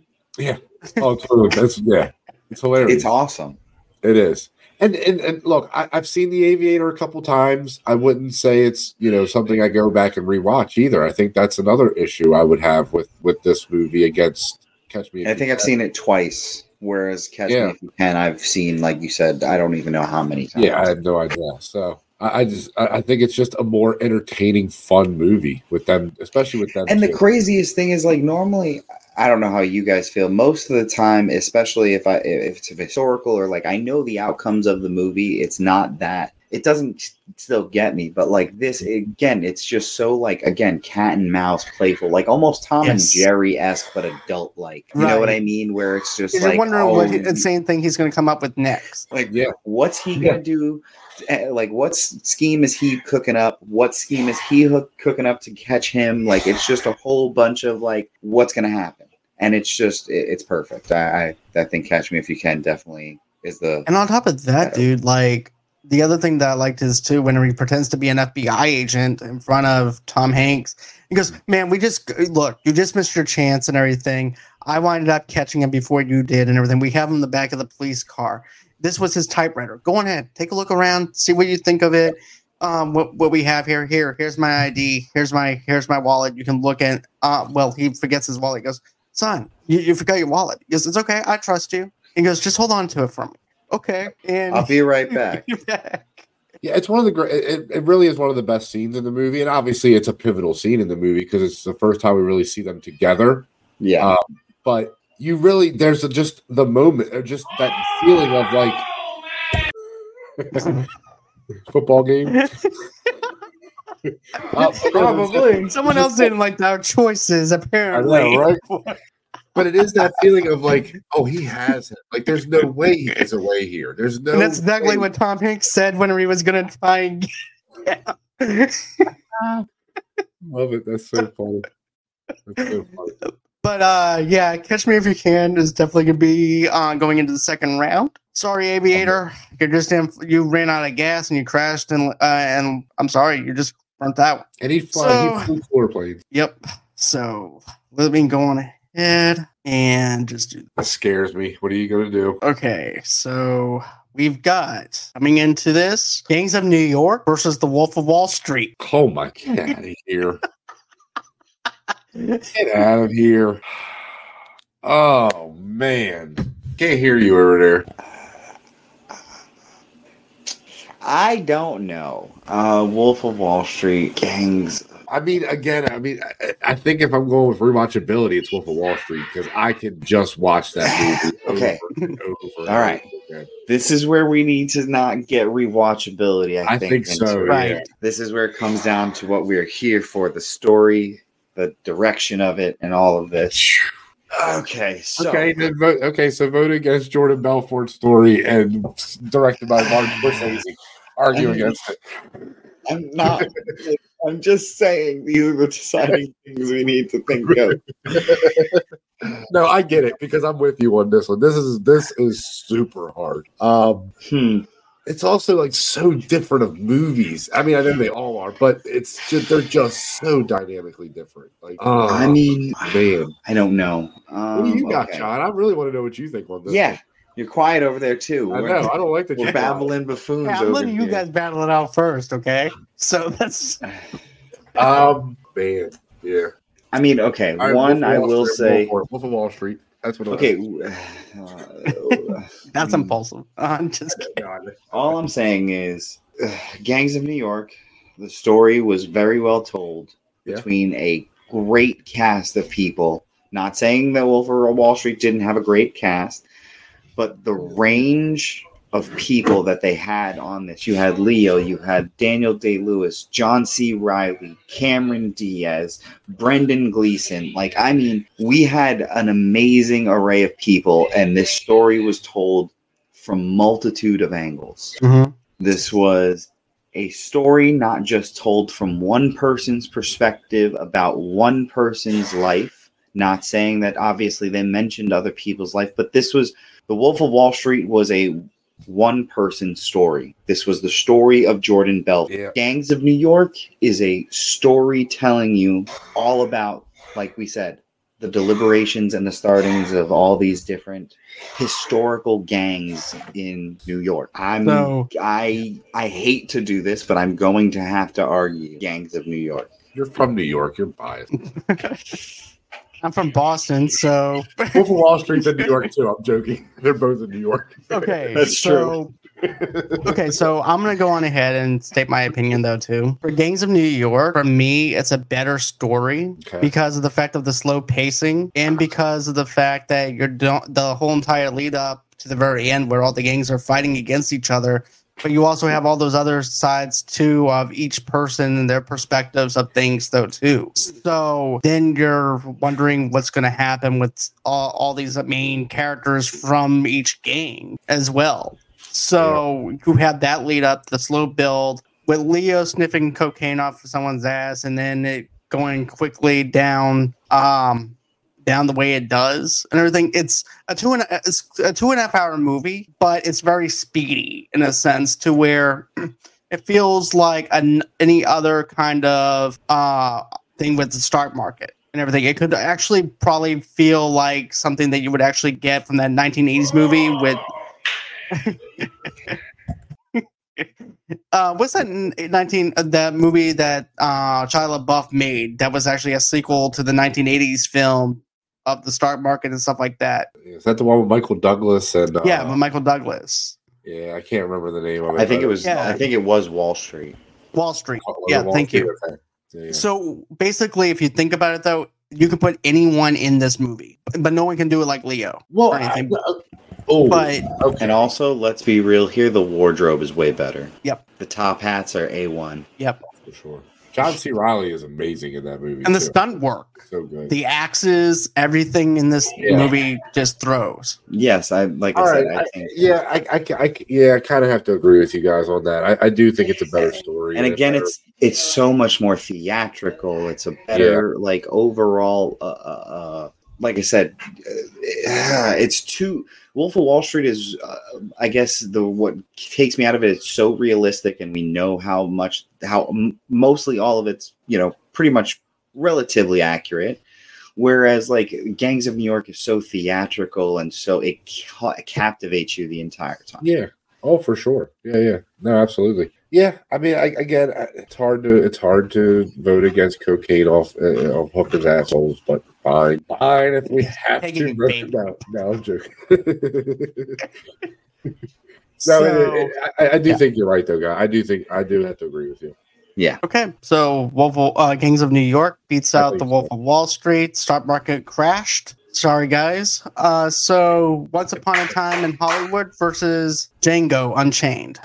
Oh, totally. That's yeah. It's hilarious. it's awesome. It is. And and, and look, I, I've seen The Aviator a couple times. I wouldn't say it's, you know, something I go back and rewatch either. I think that's another issue I would have with with this movie against Catch Me If I You think I've Can. seen it twice. Whereas Catch Yeah. Me If You Can, I've seen, like you said, I don't even know how many times. Yeah, I have no idea. So I, I just I, I think it's just a more entertaining, fun movie with them, especially with them. And the two. craziest thing is, like, normally, I don't know how you guys feel. Most of the time, especially if I if it's historical or like I know the outcomes of the movie, it's not that it doesn't still get me. But like this again, it's just so like again cat and mouse, playful, like almost Tom Yes. and Jerry esque, but adult like. You know what Right. I mean? Where it's just You're like wondering oh, what insane thing he's going to come up with next. like Yeah. what's he Yeah. gonna do? Eh, Like what s- scheme is he cooking up? What scheme is he hook- cooking up to catch him? Like it's just a whole bunch of like what's gonna happen, and it's just it, it's perfect. I, I I think Catch Me If You Can definitely is the And on top of that, dude, like the other thing that I liked is too when he pretends to be an F B I agent in front of Tom Hanks. He goes, "Man, we just look, you just missed your chance and everything. I winded up catching him before you did and everything. We have him in the back of the police car. This was his typewriter. Go on ahead, take a look around, see what you think of it. Um, what what we have here, here, here's my I D, here's my here's my wallet. You can look at. Uh, well, he forgets his wallet. He goes, son, you, you forgot your wallet. He goes, it's okay. I trust you. He goes, just hold on to it for me. Okay. And I'll be right back. back. Yeah, it's one of the great. It, it really is one of the best scenes in the movie, and obviously it's a pivotal scene in the movie because it's the first time we really see them together. Yeah, um, but you really there's a, just the moment, or just that feeling of like football game. uh, Probably someone else didn't like our choices. Apparently, I know, right? But it is that feeling of like, oh, he has it. Like, there's no way he gets away here. There's no. And that's exactly way. what Tom Hanks said when he was going to try and get. Love it. That's so funny. That's so funny. But uh, yeah, Catch Me If You Can is definitely going to be uh, going into the second round. Sorry, Aviator, you just you ran out of gas and you crashed, and uh, and I'm sorry, you just burnt out. And he flew, so, he flew floor planes. Yep. So let me go on ahead and just do. That scares me. What are you gonna do? Okay, so we've got coming into this Gangs of New York versus The Wolf of Wall Street. Oh my! Get out of here! Get out of here! Oh man, can't hear you over there. I don't know. Uh, Wolf of Wall Street, Gangs. I mean, again, I mean, I, I think if I'm going with rewatchability, it's Wolf of Wall Street because I could just watch that movie. Okay. Over and over. All right. Again. This is where we need to not get rewatchability. I, I think, think so. into Right. it. This is where it comes down to what we're here for: the story, the direction of it, and all of this. Okay. So. Okay. Then vote. Okay. So vote against Jordan Belfort's story and directed by Martin Scorsese. Argue against it. I'm not. I'm just saying these are the deciding things we need to think of. No, I get it because I'm with you on this one. This is this is super hard. Um, Hmm. It's also like so different of movies. I mean, I know they all are, but it's just they're just so dynamically different. Like, oh, I mean, man, I don't know. Um, what do you got, okay. John? I really want to know what you think on this. Yeah, one. you're quiet over there too. I We're- know. I don't like that We're you're babbling buffoons. Yeah, I'm over letting you here. guys battle it out first, okay? So that's Um, man, yeah. I mean, okay. All right, One, Wolf of I Wall will Street, say. Wolf of Wall Street. That's what. It Okay. was. uh, that's impulsive. I'm just kidding. God. all I'm saying is, uh, Gangs of New York. The story was very well told Yeah. between a great cast of people. Not saying that Wolf of Wall Street didn't have a great cast, but the range of people that they had on this. You had Leo, you had Daniel Day-Lewis, John C. Reilly, Cameron Diaz, Brendan Gleeson. Like, I mean, we had an amazing array of people, and this story was told from multitude of angles. Mm-hmm. This was a story not just told from one person's perspective about one person's life. Not saying that obviously they mentioned other people's life, but this was The Wolf of Wall Street was a one person story. This was the story of Jordan Belfort. Yeah. Gangs of New York is a story telling you all about, like we said, the deliberations and the startings of all these different historical gangs in New York. I'm So- I I hate to do this, but I'm going to have to argue Gangs of New York. You're from New York. You're biased. I'm from Boston, so Wolf of Wall Street's in New York too. I'm joking. They're both in New York. okay. That's so, okay, so I'm gonna go on ahead and state my opinion though too. For Gangs of New York, for me, it's a better story Okay. because of the fact of the slow pacing and because of the fact that you're don't the whole entire lead up to the very end where all the gangs are fighting against each other. But you also have all those other sides too of each person and their perspectives of things though too. So then you're wondering what's going to happen with all, all these main characters from each gang as well. So you have that lead up, the slow build with Leo sniffing cocaine off of someone's ass and then it going quickly down um down the way it does and everything. It's a two and a, it's a two and a half hour movie, but it's very speedy in a sense to where it feels like an, any other kind of uh, thing with the stock market and everything. It could actually probably feel like something that you would actually get from that nineteen eighties movie with. Uh, what's that nineteen uh, that movie that uh, Shia LaBeouf made that was actually a sequel to the nineteen eighties film of the stock market and stuff like that. Is that the one with Michael Douglas and uh, Yeah, with Michael Douglas. Yeah, I can't remember the name of it. I think it was. Yeah. I think it was Wall Street. Wall Street. Oh, Yeah, Wall thank Street, you. okay. Yeah, yeah. So basically, if you think about it, though, you can put anyone in this movie, but no one can do it like Leo. Well, or anything. I- oh, But okay. And also, let's be real here. The wardrobe is way better. Yep. The top hats are A one. Yep. For sure. John C. Reilly is amazing in that movie. And the too. stunt work, So good. the axes, everything in this Yeah. movie just throws. Yes, I like I All said. right, I I- think. yeah, I, I, I, yeah, I kind of have to agree with you guys on that. I, I do think it's a better story. And a again, better- it's it's so much more theatrical. It's a better like overall. Uh, uh, uh, like I said, uh, it's too. Wolf of Wall Street is, uh, I guess, the what takes me out of it. It's so realistic, and we know how much, how m- mostly all of it's, you know, pretty much relatively accurate. Whereas, like, Gangs of New York is so theatrical and so it ca- captivates you the entire time. Yeah. Oh, for sure. Yeah, yeah. No, absolutely. Yeah. I mean, I, again, I- it's hard to it's hard to vote against cocaine off uh, off hookers' assholes, but fine, fine. If we have Taking to, it, bro. baby. no, no, I'm joking. no, So, it- it- I, I do yeah. think you're right, though, guy. I do think I do have to agree with you. Yeah. Okay, so Wolf of, uh, Gangs of New York beats I out think the Wolf so. of Wall Street. Stock market crashed. Sorry, guys. Uh, so Once Upon a Time in Hollywood versus Django Unchained.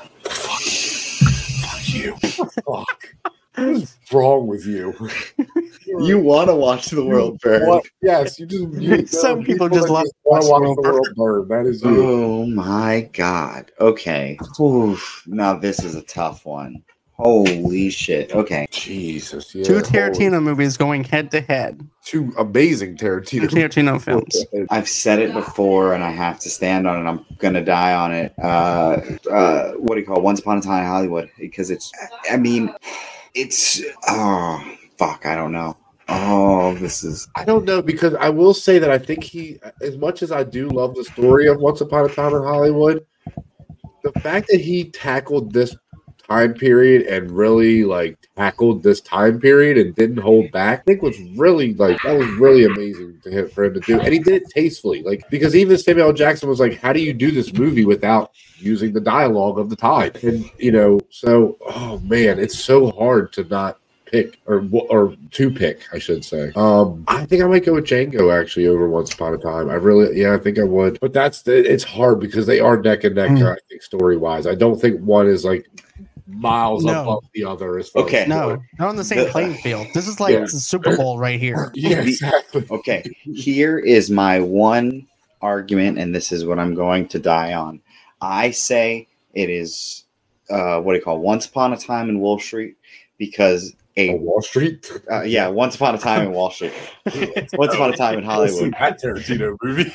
Fuck you. Fuck. What is wrong with you? You want to watch the world burn. What? Yes, you just. You, Some people that just love want to watching watch the the world world burn. That is you. Oh my god. Okay. Oof. Now this is a tough one. Holy shit. Okay. Jesus. Yeah. Two Holy- Tarantino movies going head to head. Two amazing Two Tarantino. Tarantino films. I've said it before and I have to stand on it. I'm going to die on it. Uh, uh, what do you call it? Once Upon a Time in Hollywood. Because it's, I mean, it's, oh, fuck. I don't know. Oh, this is. I don't know, because I will say that I think he, as much as I do love the story of Once Upon a Time in Hollywood, the fact that he tackled this time period and really like tackled this time period and didn't hold back, I think was really like that was really amazing to him, for him to do, and he did it tastefully. Like, because even Samuel L. Jackson was like, "How do you do this movie without using the dialogue of the time?" And you know, so oh man, it's so hard to not pick or or to pick, I should say. Um, I think I might go with Django actually over Once Upon a Time. I really, yeah, I think I would. But that's the, it's hard because they are neck and neck. Mm. I think story wise, I don't think one is like miles No. above the other. As far Okay. as No, not on the same The- playing field. This is like Yeah. the Super Bowl right here. yeah, exactly. Okay. Here is my one argument, and this is what I'm going to die on. I say it is, uh, what do you call it? Once Upon a Time in Wall Street, because a On Wall Street. Uh, yeah, Once Upon a Time in Wall Street. Once Upon a Time in Hollywood. That Tarantino movie.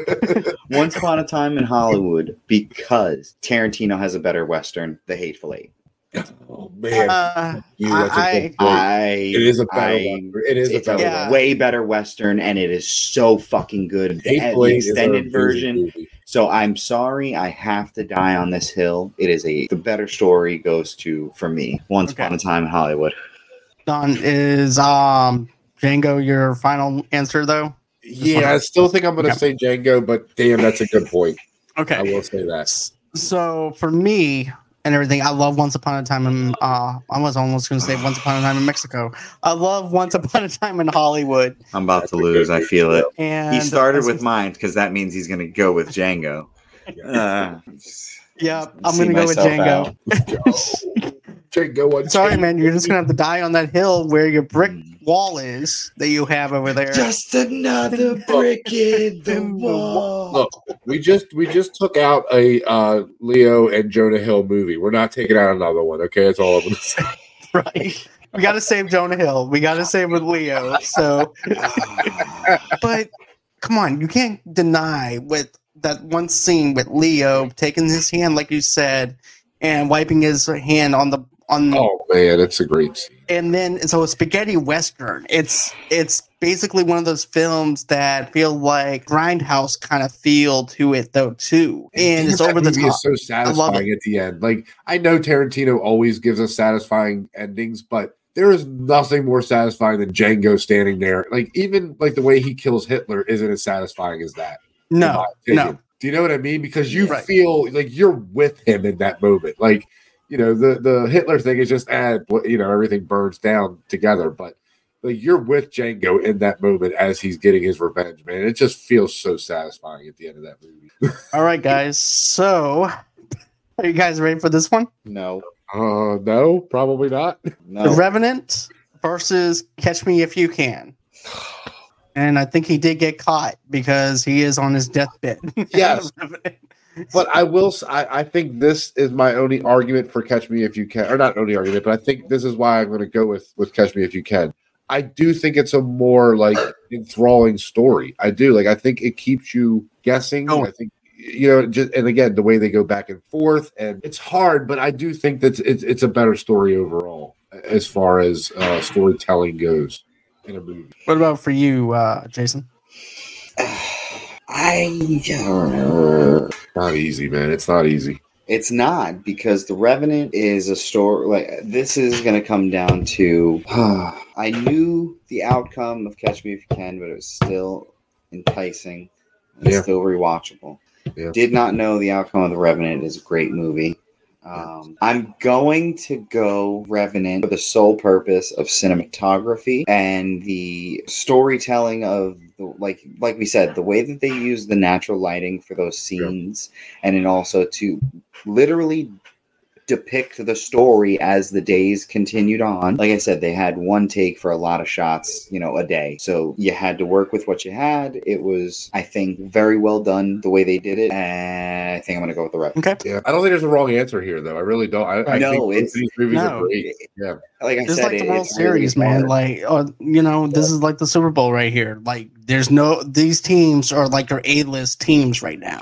Once Upon a Time in Hollywood, because Tarantino has a better Western, The Hateful Eight. Oh man, Uh, you, that's a I- good point. I, It is a better I- Western. It is a It's a better Yeah. way better Western, and it is so fucking good. The, Hateful the Eight is an extended amazing version. movie. So I'm sorry, I have to die on this hill. It is a the better story goes to for me. Once Okay. Upon a Time in Hollywood. Don, is um Django your final answer though? Yeah, I still think I'm going to Okay. say Django, but damn, that's a good point. Okay. I will say that. So for me and everything, I love Once Upon a Time in uh I was almost gonna say Once Upon a Time in Mexico. I love Once Upon a Time in Hollywood. I'm about That's to a lose. good I feel it. And He started as- with mine because that means he's going to go with Django. Uh, Yeah, I'm see gonna go with myself Django. out. Django. on Sorry, Django. man, you're just gonna have to die on that hill where your brick wall is that you have over there. Just another brick in the wall. Look, we just we just took out a uh, Leo and Jonah Hill movie. We're not taking out another one. Okay, that's all I'm going to say. Right. We gotta save Jonah Hill. We gotta save with Leo. So but come on, you can't deny with that one scene with Leo taking his hand, like you said, and wiping his hand on the on Oh man, it's a great scene. and then so a spaghetti western. It's it's basically one of those films that feel like Grindhouse kind of feel to it though too, and it's That over the movie top. is so love satisfying at the end. Like, I know Tarantino always gives us satisfying endings, but there is nothing more satisfying than Django standing there. Like even like the way he kills Hitler isn't as satisfying as that. No, no. Do you know what I mean? Because you right. feel like you're with him in that moment. Like, you know, the, the Hitler thing is just, eh, you know, everything burns down together. But like you're with Django in that moment as he's getting his revenge, man. It just feels so satisfying at the end of that movie. All right, guys. So are you guys ready for this one? No. Uh, no, probably not. No. The Revenant versus Catch Me If You Can. And I think he did get caught because he is on his deathbed. Yes. But I will s- I, I think this is my only argument for Catch Me If You Can. Or not only argument, but I think this is why I'm going to go with, with Catch Me If You Can. I do think it's a more like enthralling story. I do. Like I think it keeps you guessing. Oh. I think you know, just and again, the way they go back and forth, and it's hard, but I do think that it's it's a better story overall as far as uh, storytelling goes in a movie. What about for you, uh, Jason? I uh, Not easy, man. It's not easy. It's not, because The Revenant is a story. Like this is going to come down to. I knew the outcome of Catch Me If You Can, but it was still enticing. And Yeah. still rewatchable. Yeah. Did not know the outcome of The Revenant. It is a great movie. Um, I'm going to go Revenant for the sole purpose of cinematography and the storytelling of the, like like we said, the way that they use the natural lighting for those scenes, and then also to literally depict the story as the days continued on. Like I said, they had one take for a lot of shots, you know, a day. So you had to work with what you had. It was, I think, very well done the way they did it. And I think I'm going to go with the Revenant. Okay. Yeah, I don't think there's a wrong answer here, though. I really don't. I, I No, think both it's- these movies no. are great. Yeah, Like I It's said, like the it- World it's really Series, man. hard. Like, uh, you know, this is like the Super Bowl right here. Like, there's no, these teams are like your A-list teams right now.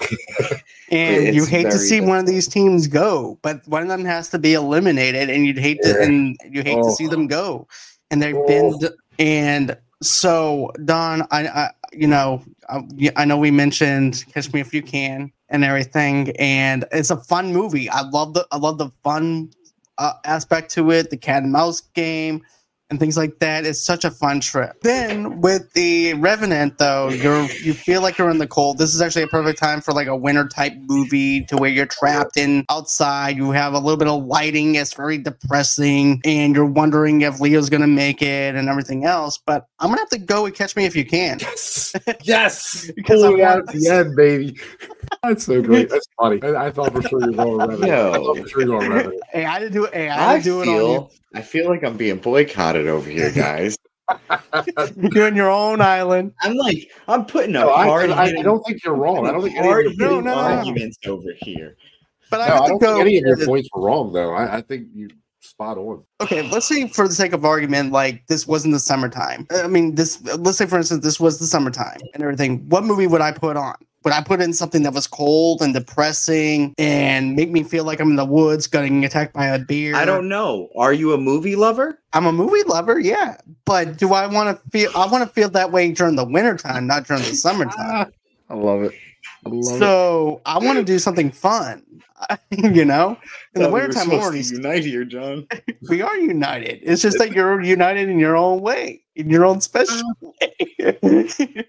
And It's you hate to very see one of these teams go, but one of them has to be eliminated, and you'd hate to, and you hate to Oh. see them go. And they've been, and so Don, I, I you know, I, I know we mentioned Catch Me If You Can and everything, and it's a fun movie. I love the, I love the fun uh, aspect to it, the cat and mouse game and things like that. It's such a fun trip. Then with the Revenant, though, you're you feel like you're in the cold. This is actually a perfect time for like a winter type movie to where you're trapped in outside. You have a little bit of lighting. It's very depressing, and you're wondering if Leo's gonna make it and everything else. But I'm gonna have to go with Catch Me If You Can. yes, yes. Because Pull it I out want- at the end, baby. That's so great. That's funny. I, I thought for sure you were going Revenant. Yo. I thought for sure you were going Revenant. Hey, I didn't do it. Hey, I I didn't do it on you. feel, I feel like I'm being boycotted over here, guys. You're in your own island. I'm like, I'm putting up No, I, hard. I, I don't think you're wrong. I don't think any of hard your, No, no, no, no. arguments over here. But I no, have I to don't go. think any of your points were wrong, though. I, I think you spot on. Okay, let's say for the sake of argument, like this wasn't the summertime. I mean, this. Let's say for instance, this was the summertime and everything. What movie would I put on? Would I put in something that was cold and depressing and make me feel like I'm in the woods getting attacked by a bear? I don't know. Are you a movie lover? I'm a movie lover, yeah. But do I want to feel? I want to feel that way during the wintertime, not during the summertime. I love it. I love it. So I want to do something fun. You know, in the Thought we were wintertime, I'm supposed already to unite here, John. we are united. It's just that you're united in your own way, in your own special way.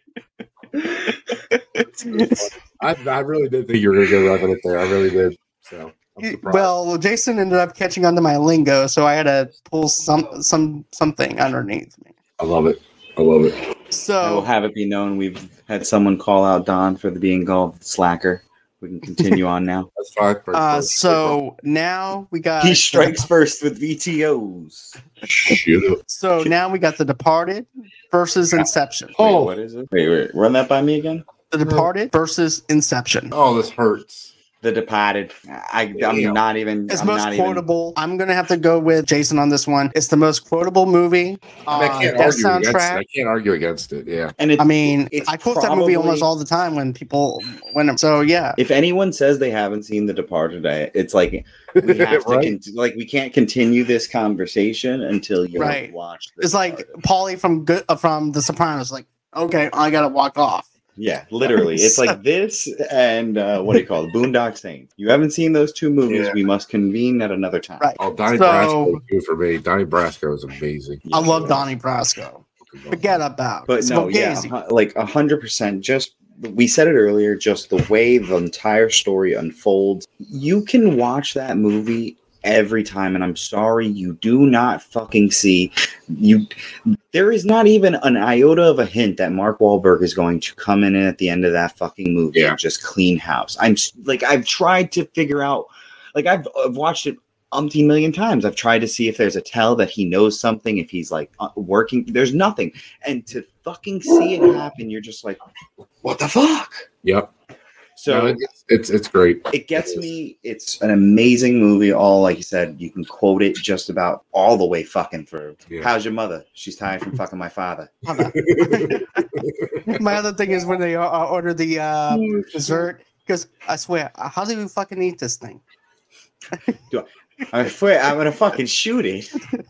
I, I really did think you were going to go Revenant there. I really did. So I'm surprised. Well, Jason ended up catching on to my lingo, so I had to pull some some something underneath me. I love it. I love it. I will So have it be known we've had someone call out Don for the being called slacker. We can continue on now. That's fine. uh, so now we got He strikes first with V T Os. Shoot. So now we got The Departed versus Inception. Oh, Oh. what is it? Wait, wait, run that by me again. The Departed versus Inception. Oh, this hurts. The Departed. I, I'm Damn. not even. It's I'm most not even. quotable. I'm gonna have to go with Jason on this one. It's the most quotable movie. I, Uh, can't that argue against it. soundtrack. I can't argue against it. Yeah. And it, I mean, it's I quote that movie probably- almost all the time when people when. So yeah, If anyone says they haven't seen The Departed, I, it's like we have to. Right? Con- like we can't continue this conversation until you Right. have watched. The it's like Departed. Paulie from Good uh, from The Sopranos. Like, okay, I gotta walk off. Yeah, literally. It's like this and uh, what do you call it? Boondock Saints. You haven't seen those two movies. Yeah. We must convene at another time. Right. Oh, Donnie So- Brasco is good for me. Donnie Brasco is amazing. I love Donnie Brasco. Forget about But it. no, yeah, Fugazi. hu- like a hundred percent. Just we said it earlier. Just the way the entire story unfolds. You can watch that movie every time, and I'm sorry, you do not fucking see you. There is not even an iota of a hint that Mark Wahlberg is going to come in at the end of that fucking movie Yeah. and just clean house. I'm s- like, I've tried to figure out. Like, I've, I've watched it umpteen million times. I've tried to see if there's a tell that he knows something, if he's like uh, working. There's nothing, and to fucking see it happen, you're just like, what the fuck? Yep. So No, it's, it's it's great. it gets me. It's an amazing movie. All, like you said, you can quote it just about all the way fucking through. Yeah. How's your mother? She's tired from fucking my father. My other thing is when they uh, order the uh, dessert, because I swear, uh, how do you fucking eat this thing? I swear, I'm gonna fucking shoot it.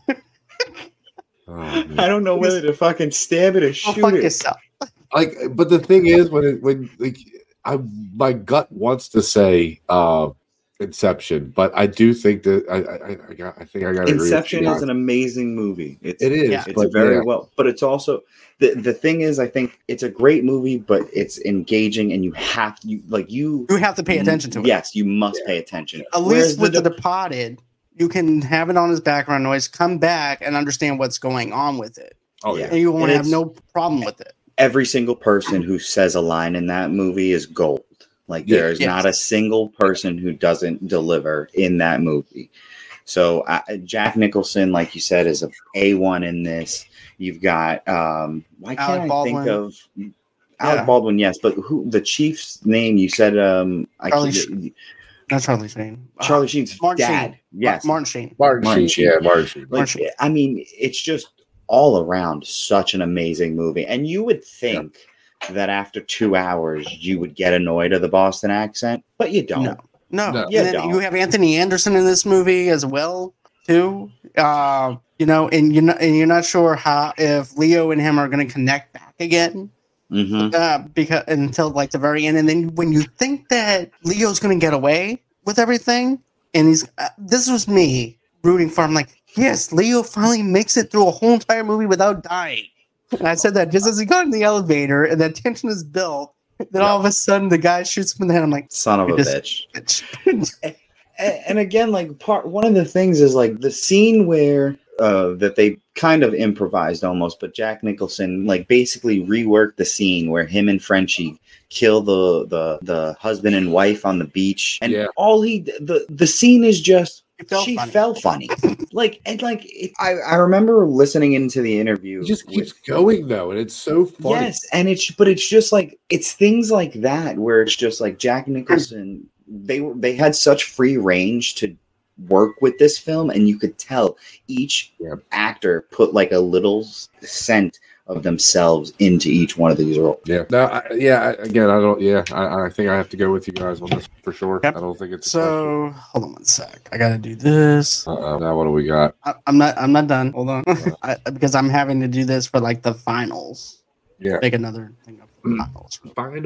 Oh, man. I don't know whether to fucking stab it or Go shoot fuck it. yourself. Like, but the thing is, when it, when like, I my gut wants to say uh, Inception, but I do think that I I, I got I think I got Inception is an amazing movie. It's, It is, It's but very yeah. well, but it's also the the thing is, I think it's a great movie, but it's engaging, and you have you like you You have to pay attention to it. Yes, you must pay attention. At Whereas least with the, Departed, you can have it on as background noise, come back and understand what's going on with it. Oh yeah. And you won't And have it's- no problem with it. every single person who says a line in that movie is gold. Like Yeah, there is yes. not a single person who doesn't deliver in that movie. So uh, Jack Nicholson, like you said, is a A one in this. You've got um, why can't Alec I Baldwin. think of Alec Yeah. Baldwin? Yes, but who the chief's name? You said um, I Charlie can't- Not Charlie Sheen. Charlie Uh, Sheen's Martin dad. Sheen. Yes, Martin Sheen. Martin, Martin Sheen, yeah, Martin Sheen. Like, Martin Sheen. I mean, it's just all around such an amazing movie. And you would think that after two hours you would get annoyed of the Boston accent, but you don't. No. No. No. And You then don't. you have Anthony Anderson in this movie as well, too. Uh, you know, and you're not and you're not sure how if Leo and him are going to connect back again. Mhm. Uh, because until like the very end, and then when you think that Leo's going to get away with everything, and he's uh, this was me rooting for him. Like, yes, Leo finally makes it through a whole entire movie without dying. And I said that just as he got in the elevator, and that tension is built. Then all of a sudden, the guy shoots him in the head. I'm like, Son of a Just- bitch. bitch. And, and again, like part one of the things is like the scene where uh, that they kind of improvised almost, but Jack Nicholson like basically reworked the scene where him and Frenchie kill the the the husband and wife on the beach, and Yeah. all he the the scene is just It felt she funny. felt funny, like and like it, I I remember listening into the interview. It just with- keeps going though, and it's so funny. Yes, and it's but it's just like it's things like that where it's just like Jack Nicholson. They were they had such free range to work with this film, and you could tell each Yep. actor put like a little scent of themselves into each one of these roles. Yeah. No. I, yeah. I, again, I don't. Yeah. I, I think I have to go with you guys on this for sure. Yep. I don't think it's So hold on one sec. I gotta do this. Uh, now what do we got? I, I'm not. I'm not done. Hold on, I, because I'm having to do this for like the finals. Yeah. Make another thing up for the finals.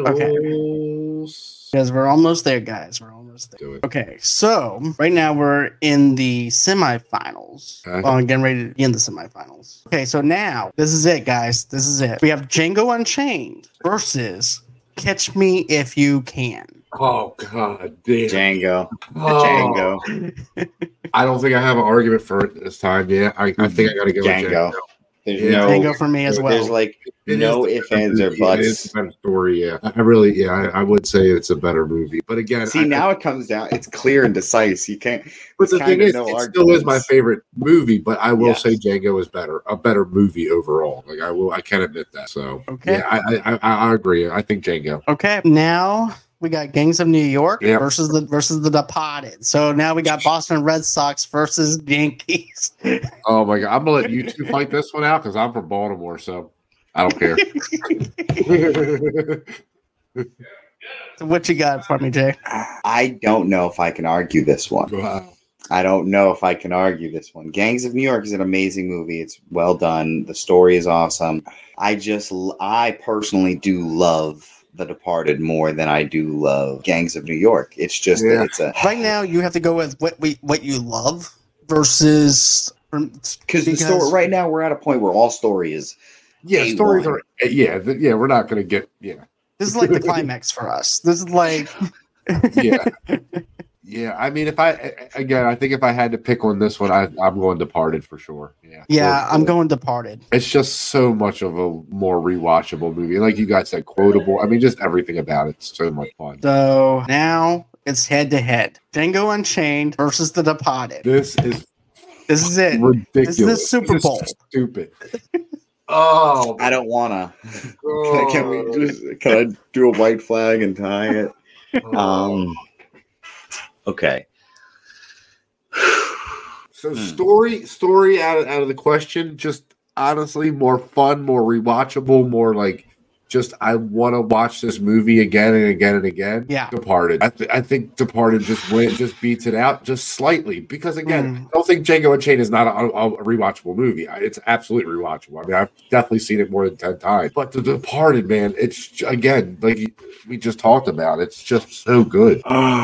Finals. Because we're almost there, guys. We're almost there. Do it. Okay, so right now we're in the semifinals. Okay. Well, I'm getting ready to be in the semifinals. Okay, so now this is it, guys. This is it. We have Django Unchained versus Catch Me If You Can. Oh God, damn. Django, Oh, Django, I don't think I have an argument for it this time. Yeah, I, I think I got to go Django. with Django. There's Yeah. no, Django for me as well. there's like It no is ifs, the better ands, or movie. It is buts. a better story. Yeah, I I really, yeah, I, I would say it's a better movie. But again, See, I, now it comes down. It's clear and decisive. You can't. But the There's thing kinda is, no it still is my arguments. favorite movie. But I will Yes. say Django is better, a better movie overall. Like I will, I can admit that. So Okay. yeah, I, I, I, I agree. I think Django. Okay, now we got Gangs of New York Yep. versus the versus the Departed. So now we got Boston Red Sox versus Yankees. Oh my god, I'm gonna let you two fight this one out because I'm from Baltimore, so I don't care. So what you got for me, Jay? I don't know if I can argue this one. Wow. I don't know if I can argue this one. Gangs of New York is an amazing movie. It's well done. The story is awesome. I just, I personally do love The Departed more than I do love Gangs of New York. It's just Yeah. that it's a Right now, you have to go with what we what you love versus because the story. Right now, we're at a point where all story is Yeah, A stories one. are yeah, th- yeah. We're not gonna get yeah, This is like the climax for us. This is like yeah, yeah. I mean, if I again, I think if I had to pick one, this one, I, I'm going Departed for sure. Yeah, yeah, For I'm sure. going Departed. It's just so much of a more rewatchable movie. Like you guys said, quotable. I mean, just everything about it's so much fun. So now it's head to head. Django Unchained versus The Departed. This is This is it. ridiculous. This is the Super This is Bowl. Stupid. Oh, I don't wanna. God. Can we just? Can I do a white flag and tie it? Um. Okay. So story, story out of, out of the question. Just honestly, more fun, more rewatchable, more like just I want to watch this movie again and again and again. Yeah. Departed. I, th- I think Departed just went, just beats it out just slightly because again, Mm. I don't think Django Unchained is not a, a, a rewatchable movie. I- It's absolutely rewatchable. I mean, I've definitely seen it more than ten times. But The Departed, man, it's j- again like we just talked about. It's just so good.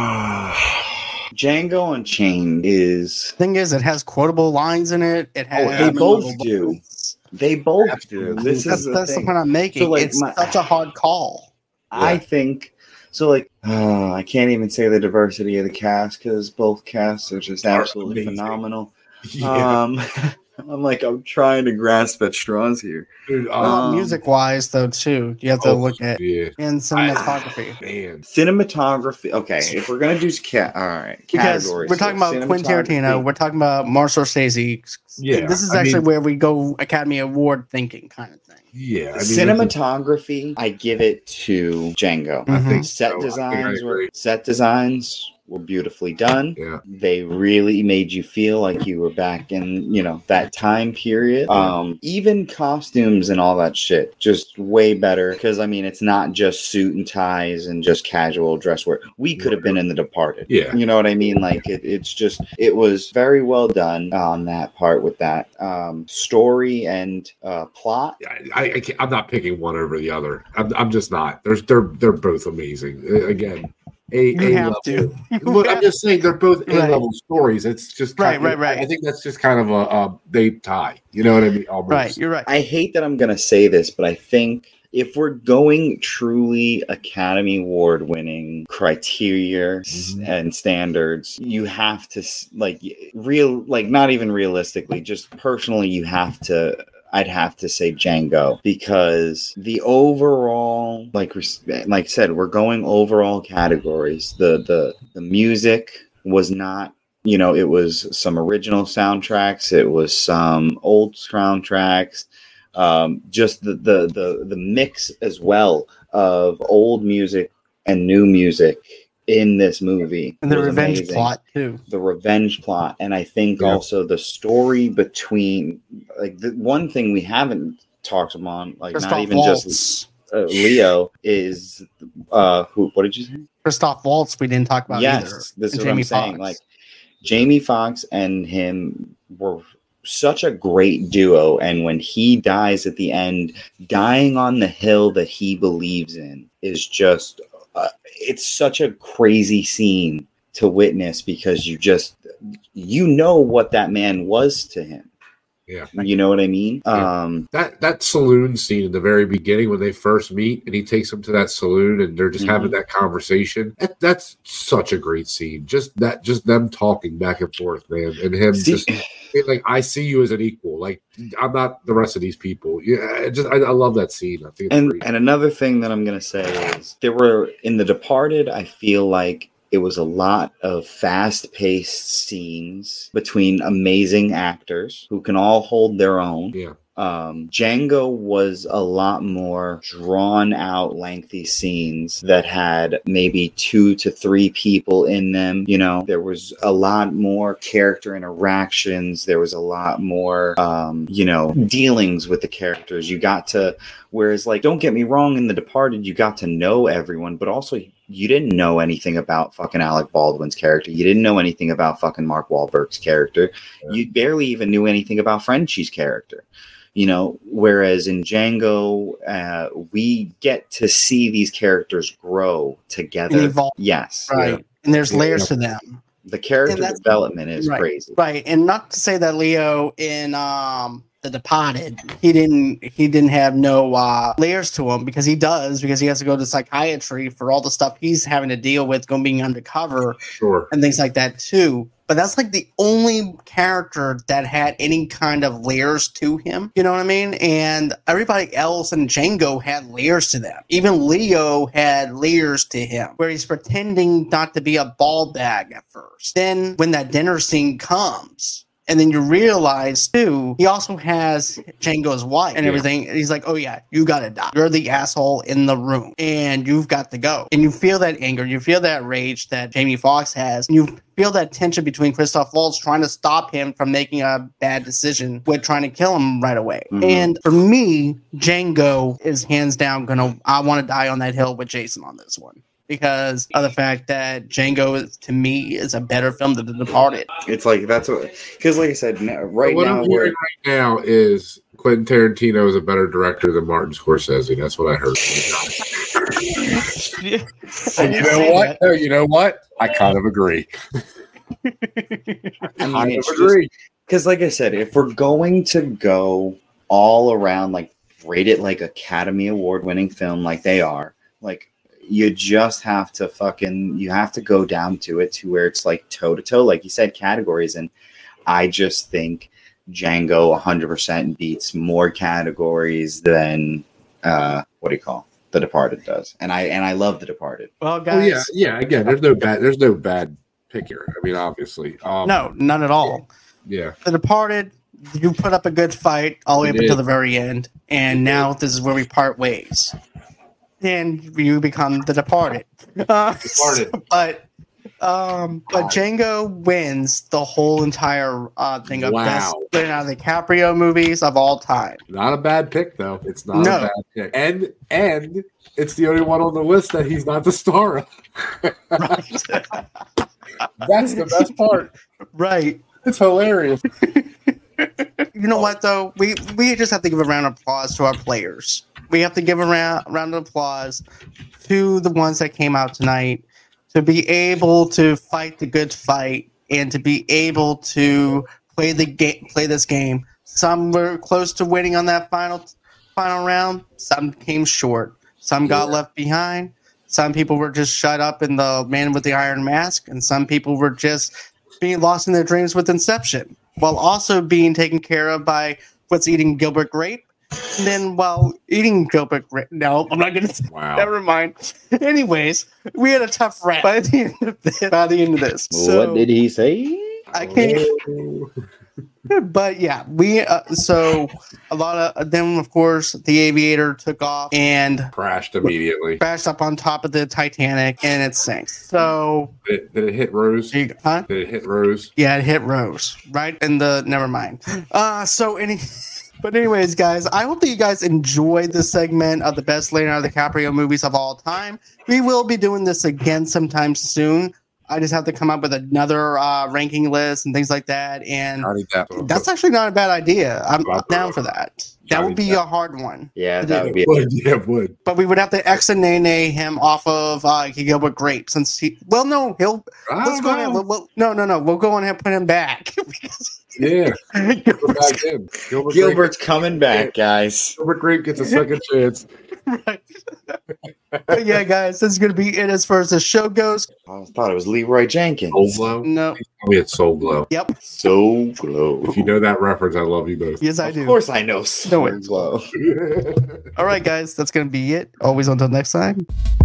Django Unchained is. Thing is, it has quotable lines in it. It has. They both do. They both do. This That's, is the that's the thing. point I'm making. So, like, it's my- such a hard call. I think so. Like, uh, I can't even say the diversity of the cast because both casts are just absolutely amazing. phenomenal. Yeah. Um, I'm like, I'm trying to grasp at straws here. Dude, Well, Um, music wise, though, too, you have to oh, look at yeah. in cinematography. Man. Cinematography. Okay, if we're gonna do cat, all right, Because categories. we're talking So about Quentin cinematography- Tarantino, we're talking about Marcel Scorsese. Yeah, This is I actually mean- where we go Academy Award thinking kind of thing. Yeah, I mean, Cinematography. I give it to Django. I think Set so. I think I designs were agree. set designs were beautifully done. Yeah. They really made you feel like you were back in, you know, that time period. Um, even costumes and all that shit, just way better. Because I mean, it's not just suit and ties and just casual dress wear. We could have been in The Departed. Yeah. You know what I mean? Like it, it's just, it was very well done on that part with that um, story and uh, plot. I, I can't, I'm not picking one over the other. I'm, I'm just not. There's they're they're both amazing. Uh, Again, a, You a have level. to. Look, I'm just saying they're both A Right. level stories. It's just Right, kind of- right, right. I think that's just kind of a, a they tie. You know what I mean? Almost. Right, you're right. I hate that I'm going to say this, but I think if we're going truly Academy Award winning criteria s- Mhm. and standards, you have to s- like y- real, like not even realistically, just personally, you have to. I'd have to say Django because the overall, like we, s- like I said, we're going overall categories. The the the music was not. You know, it was some original soundtracks. It was some old soundtracks. Um, just the, the the the mix as well of old music and new music in this movie. And the was revenge amazing. plot, too. The revenge plot, and I think Yeah. also the story between like the one thing we haven't talked about, like not Christoph even Waltz. just uh, Leo, is uh who? What did you say? Christoph Waltz, we didn't talk about yes, either. this is And what I'm Jamie saying. Foxx. Like Jamie Foxx and him were such a great duo, and when he dies at the end, dying on the hill that he believes in is just uh, it's such a crazy scene to witness because you just you know what that man was to him. Yeah. You know what I mean? Yeah. Um That that saloon scene in the very beginning when they first meet and he takes them to that saloon and they're just Mhm. having that conversation. That, that's such a great scene. Just that, just them talking back and forth, man, and him see- just being like, "I see you as an equal. Like I'm not the rest of these people." Yeah, I just I, I love that scene. I think it's and great. and another thing that I'm gonna say is there were in The Departed, I feel like it was a lot of fast-paced scenes between amazing actors who can all hold their own. Yeah. Um, Django was a lot more drawn out, lengthy scenes that had maybe two to three people in them. You know, there was a lot more character interactions. There was a lot more, um, you know, dealings with the characters. You got to, whereas, like, don't get me wrong, in The Departed, you got to know everyone, but also you didn't know anything about fucking Alec Baldwin's character. You didn't know anything about fucking Mark Wahlberg's character. Yeah. You barely even knew anything about Frenchie's character. You know, whereas in Django, uh, we get to see these characters grow together. And evolve. Yes. Right. Yeah. And there's Yeah. layers to them. The character development is right, crazy. Right. And not to say that Leo in um The Departed, he didn't he didn't have no uh layers to him, because he does, because he has to go to psychiatry for all the stuff he's having to deal with going being undercover. Sure. And things like that too. But that's like the only character that had any kind of layers to him. You know what I mean? And everybody else in Django had layers to them. Even Leo had layers to him, where he's pretending not to be a ball bag at first. Then when that dinner scene comes, and then you realize, too, he also has Django's wife and everything. And he's like, oh, yeah, you got to die. You're the asshole in the room, and you've got to go. And you feel that anger. You feel that rage that Jamie Foxx has. And you feel that tension between Christoph Waltz trying to stop him from making a bad decision with trying to kill him right away. Mm-hmm. And for me, Django is hands down going to, I want to die on that hill with Jason on this one, because of the fact that Django, is, to me, is a better film than The Departed. It's like, that's what, because like I said, right what now, I'm hearing right now is Quentin Tarantino is a better director than Martin Scorsese. That's what I heard. Yeah, and you know what? No, you know what? I kind of agree. I mean, kind it's of agree. Because like I said, if we're going to go all around, like rate it like Academy Award winning film like they are, like, you just have to fucking, you have to go down to it to where it's like toe to toe, like you said, categories. And I just think Django one hundred percent beats more categories than, uh, what do you call The Departed does. And I, and I love The Departed. Well, guys. Oh, yeah. Yeah. Again, there's no bad, there's no bad pick here. I mean, obviously. Um, no, none at all. Yeah. The Departed, you put up a good fight all the way up until the very end. And now this is where we part ways. And you become The Departed. Uh, Departed. So, but um, but Django wins the whole entire uh, thing of Wow. best Leonardo DiCaprio movies of all time. Not a bad pick, though. It's not No. a bad pick. And and it's the only one on the list that he's not the star of. Right. That's the best part. Right. It's hilarious. You know what, though? We we just have to give a round of applause to our players. We have to give a round, round of applause to the ones that came out tonight to be able to fight the good fight and to be able to play the game, play this game. Some were close to winning on that final final round. Some came short. Some got Yeah. left behind. Some people were just shut up in the Man with the Iron Mask, and some people were just being lost in their dreams with Inception, while also being taken care of by What's Eating Gilbert Grape. And then while eating Gilbert Grape, no, I'm not going to say, Wow. never mind. Anyways, we had a tough rap by the end of this. By the end of this. So, What did he say? I can't. But yeah, we uh, so a lot of then of course the Aviator took off and Crashed immediately. crashed up on top of the Titanic and it sank. So Did it, did it hit Rose? there you go. Huh? Did it hit Rose? Yeah, it hit Rose right in the. Never mind. Uh, so any. But anyways, guys, I hope that you guys enjoyed this segment of the best Leonardo DiCaprio movies of all time. We will be doing this again sometime soon. I just have to come up with another uh, ranking list and things like that. And Johnny Depp. that's actually not a bad idea. I'm Bravo. down for that. That Johnny would be Depp. a hard one. Yeah, to that do. would be. Would, yeah, would. But we would have to X and nay him off of uh, Gilbert Grape since he. Well, no, he'll. I Let's don't go ahead. know. We'll, we'll, no, no, no. We'll go on ahead and put him back. Yeah. Go Gilbert's- back in. Gilbert Gilbert's Grape, coming back, guys. Gilbert Grape gets a second chance. right. But yeah, guys, this is going to be it as far as the show goes. I thought it was Leroy Jenkins. Soul Glow? No. Tell me it's Soul Glow. Yep. So glow. If you know that reference, I love you both. Yes, I Of do. course I know. So No, it's- glow. All right, guys, that's going to be it. Always until next time.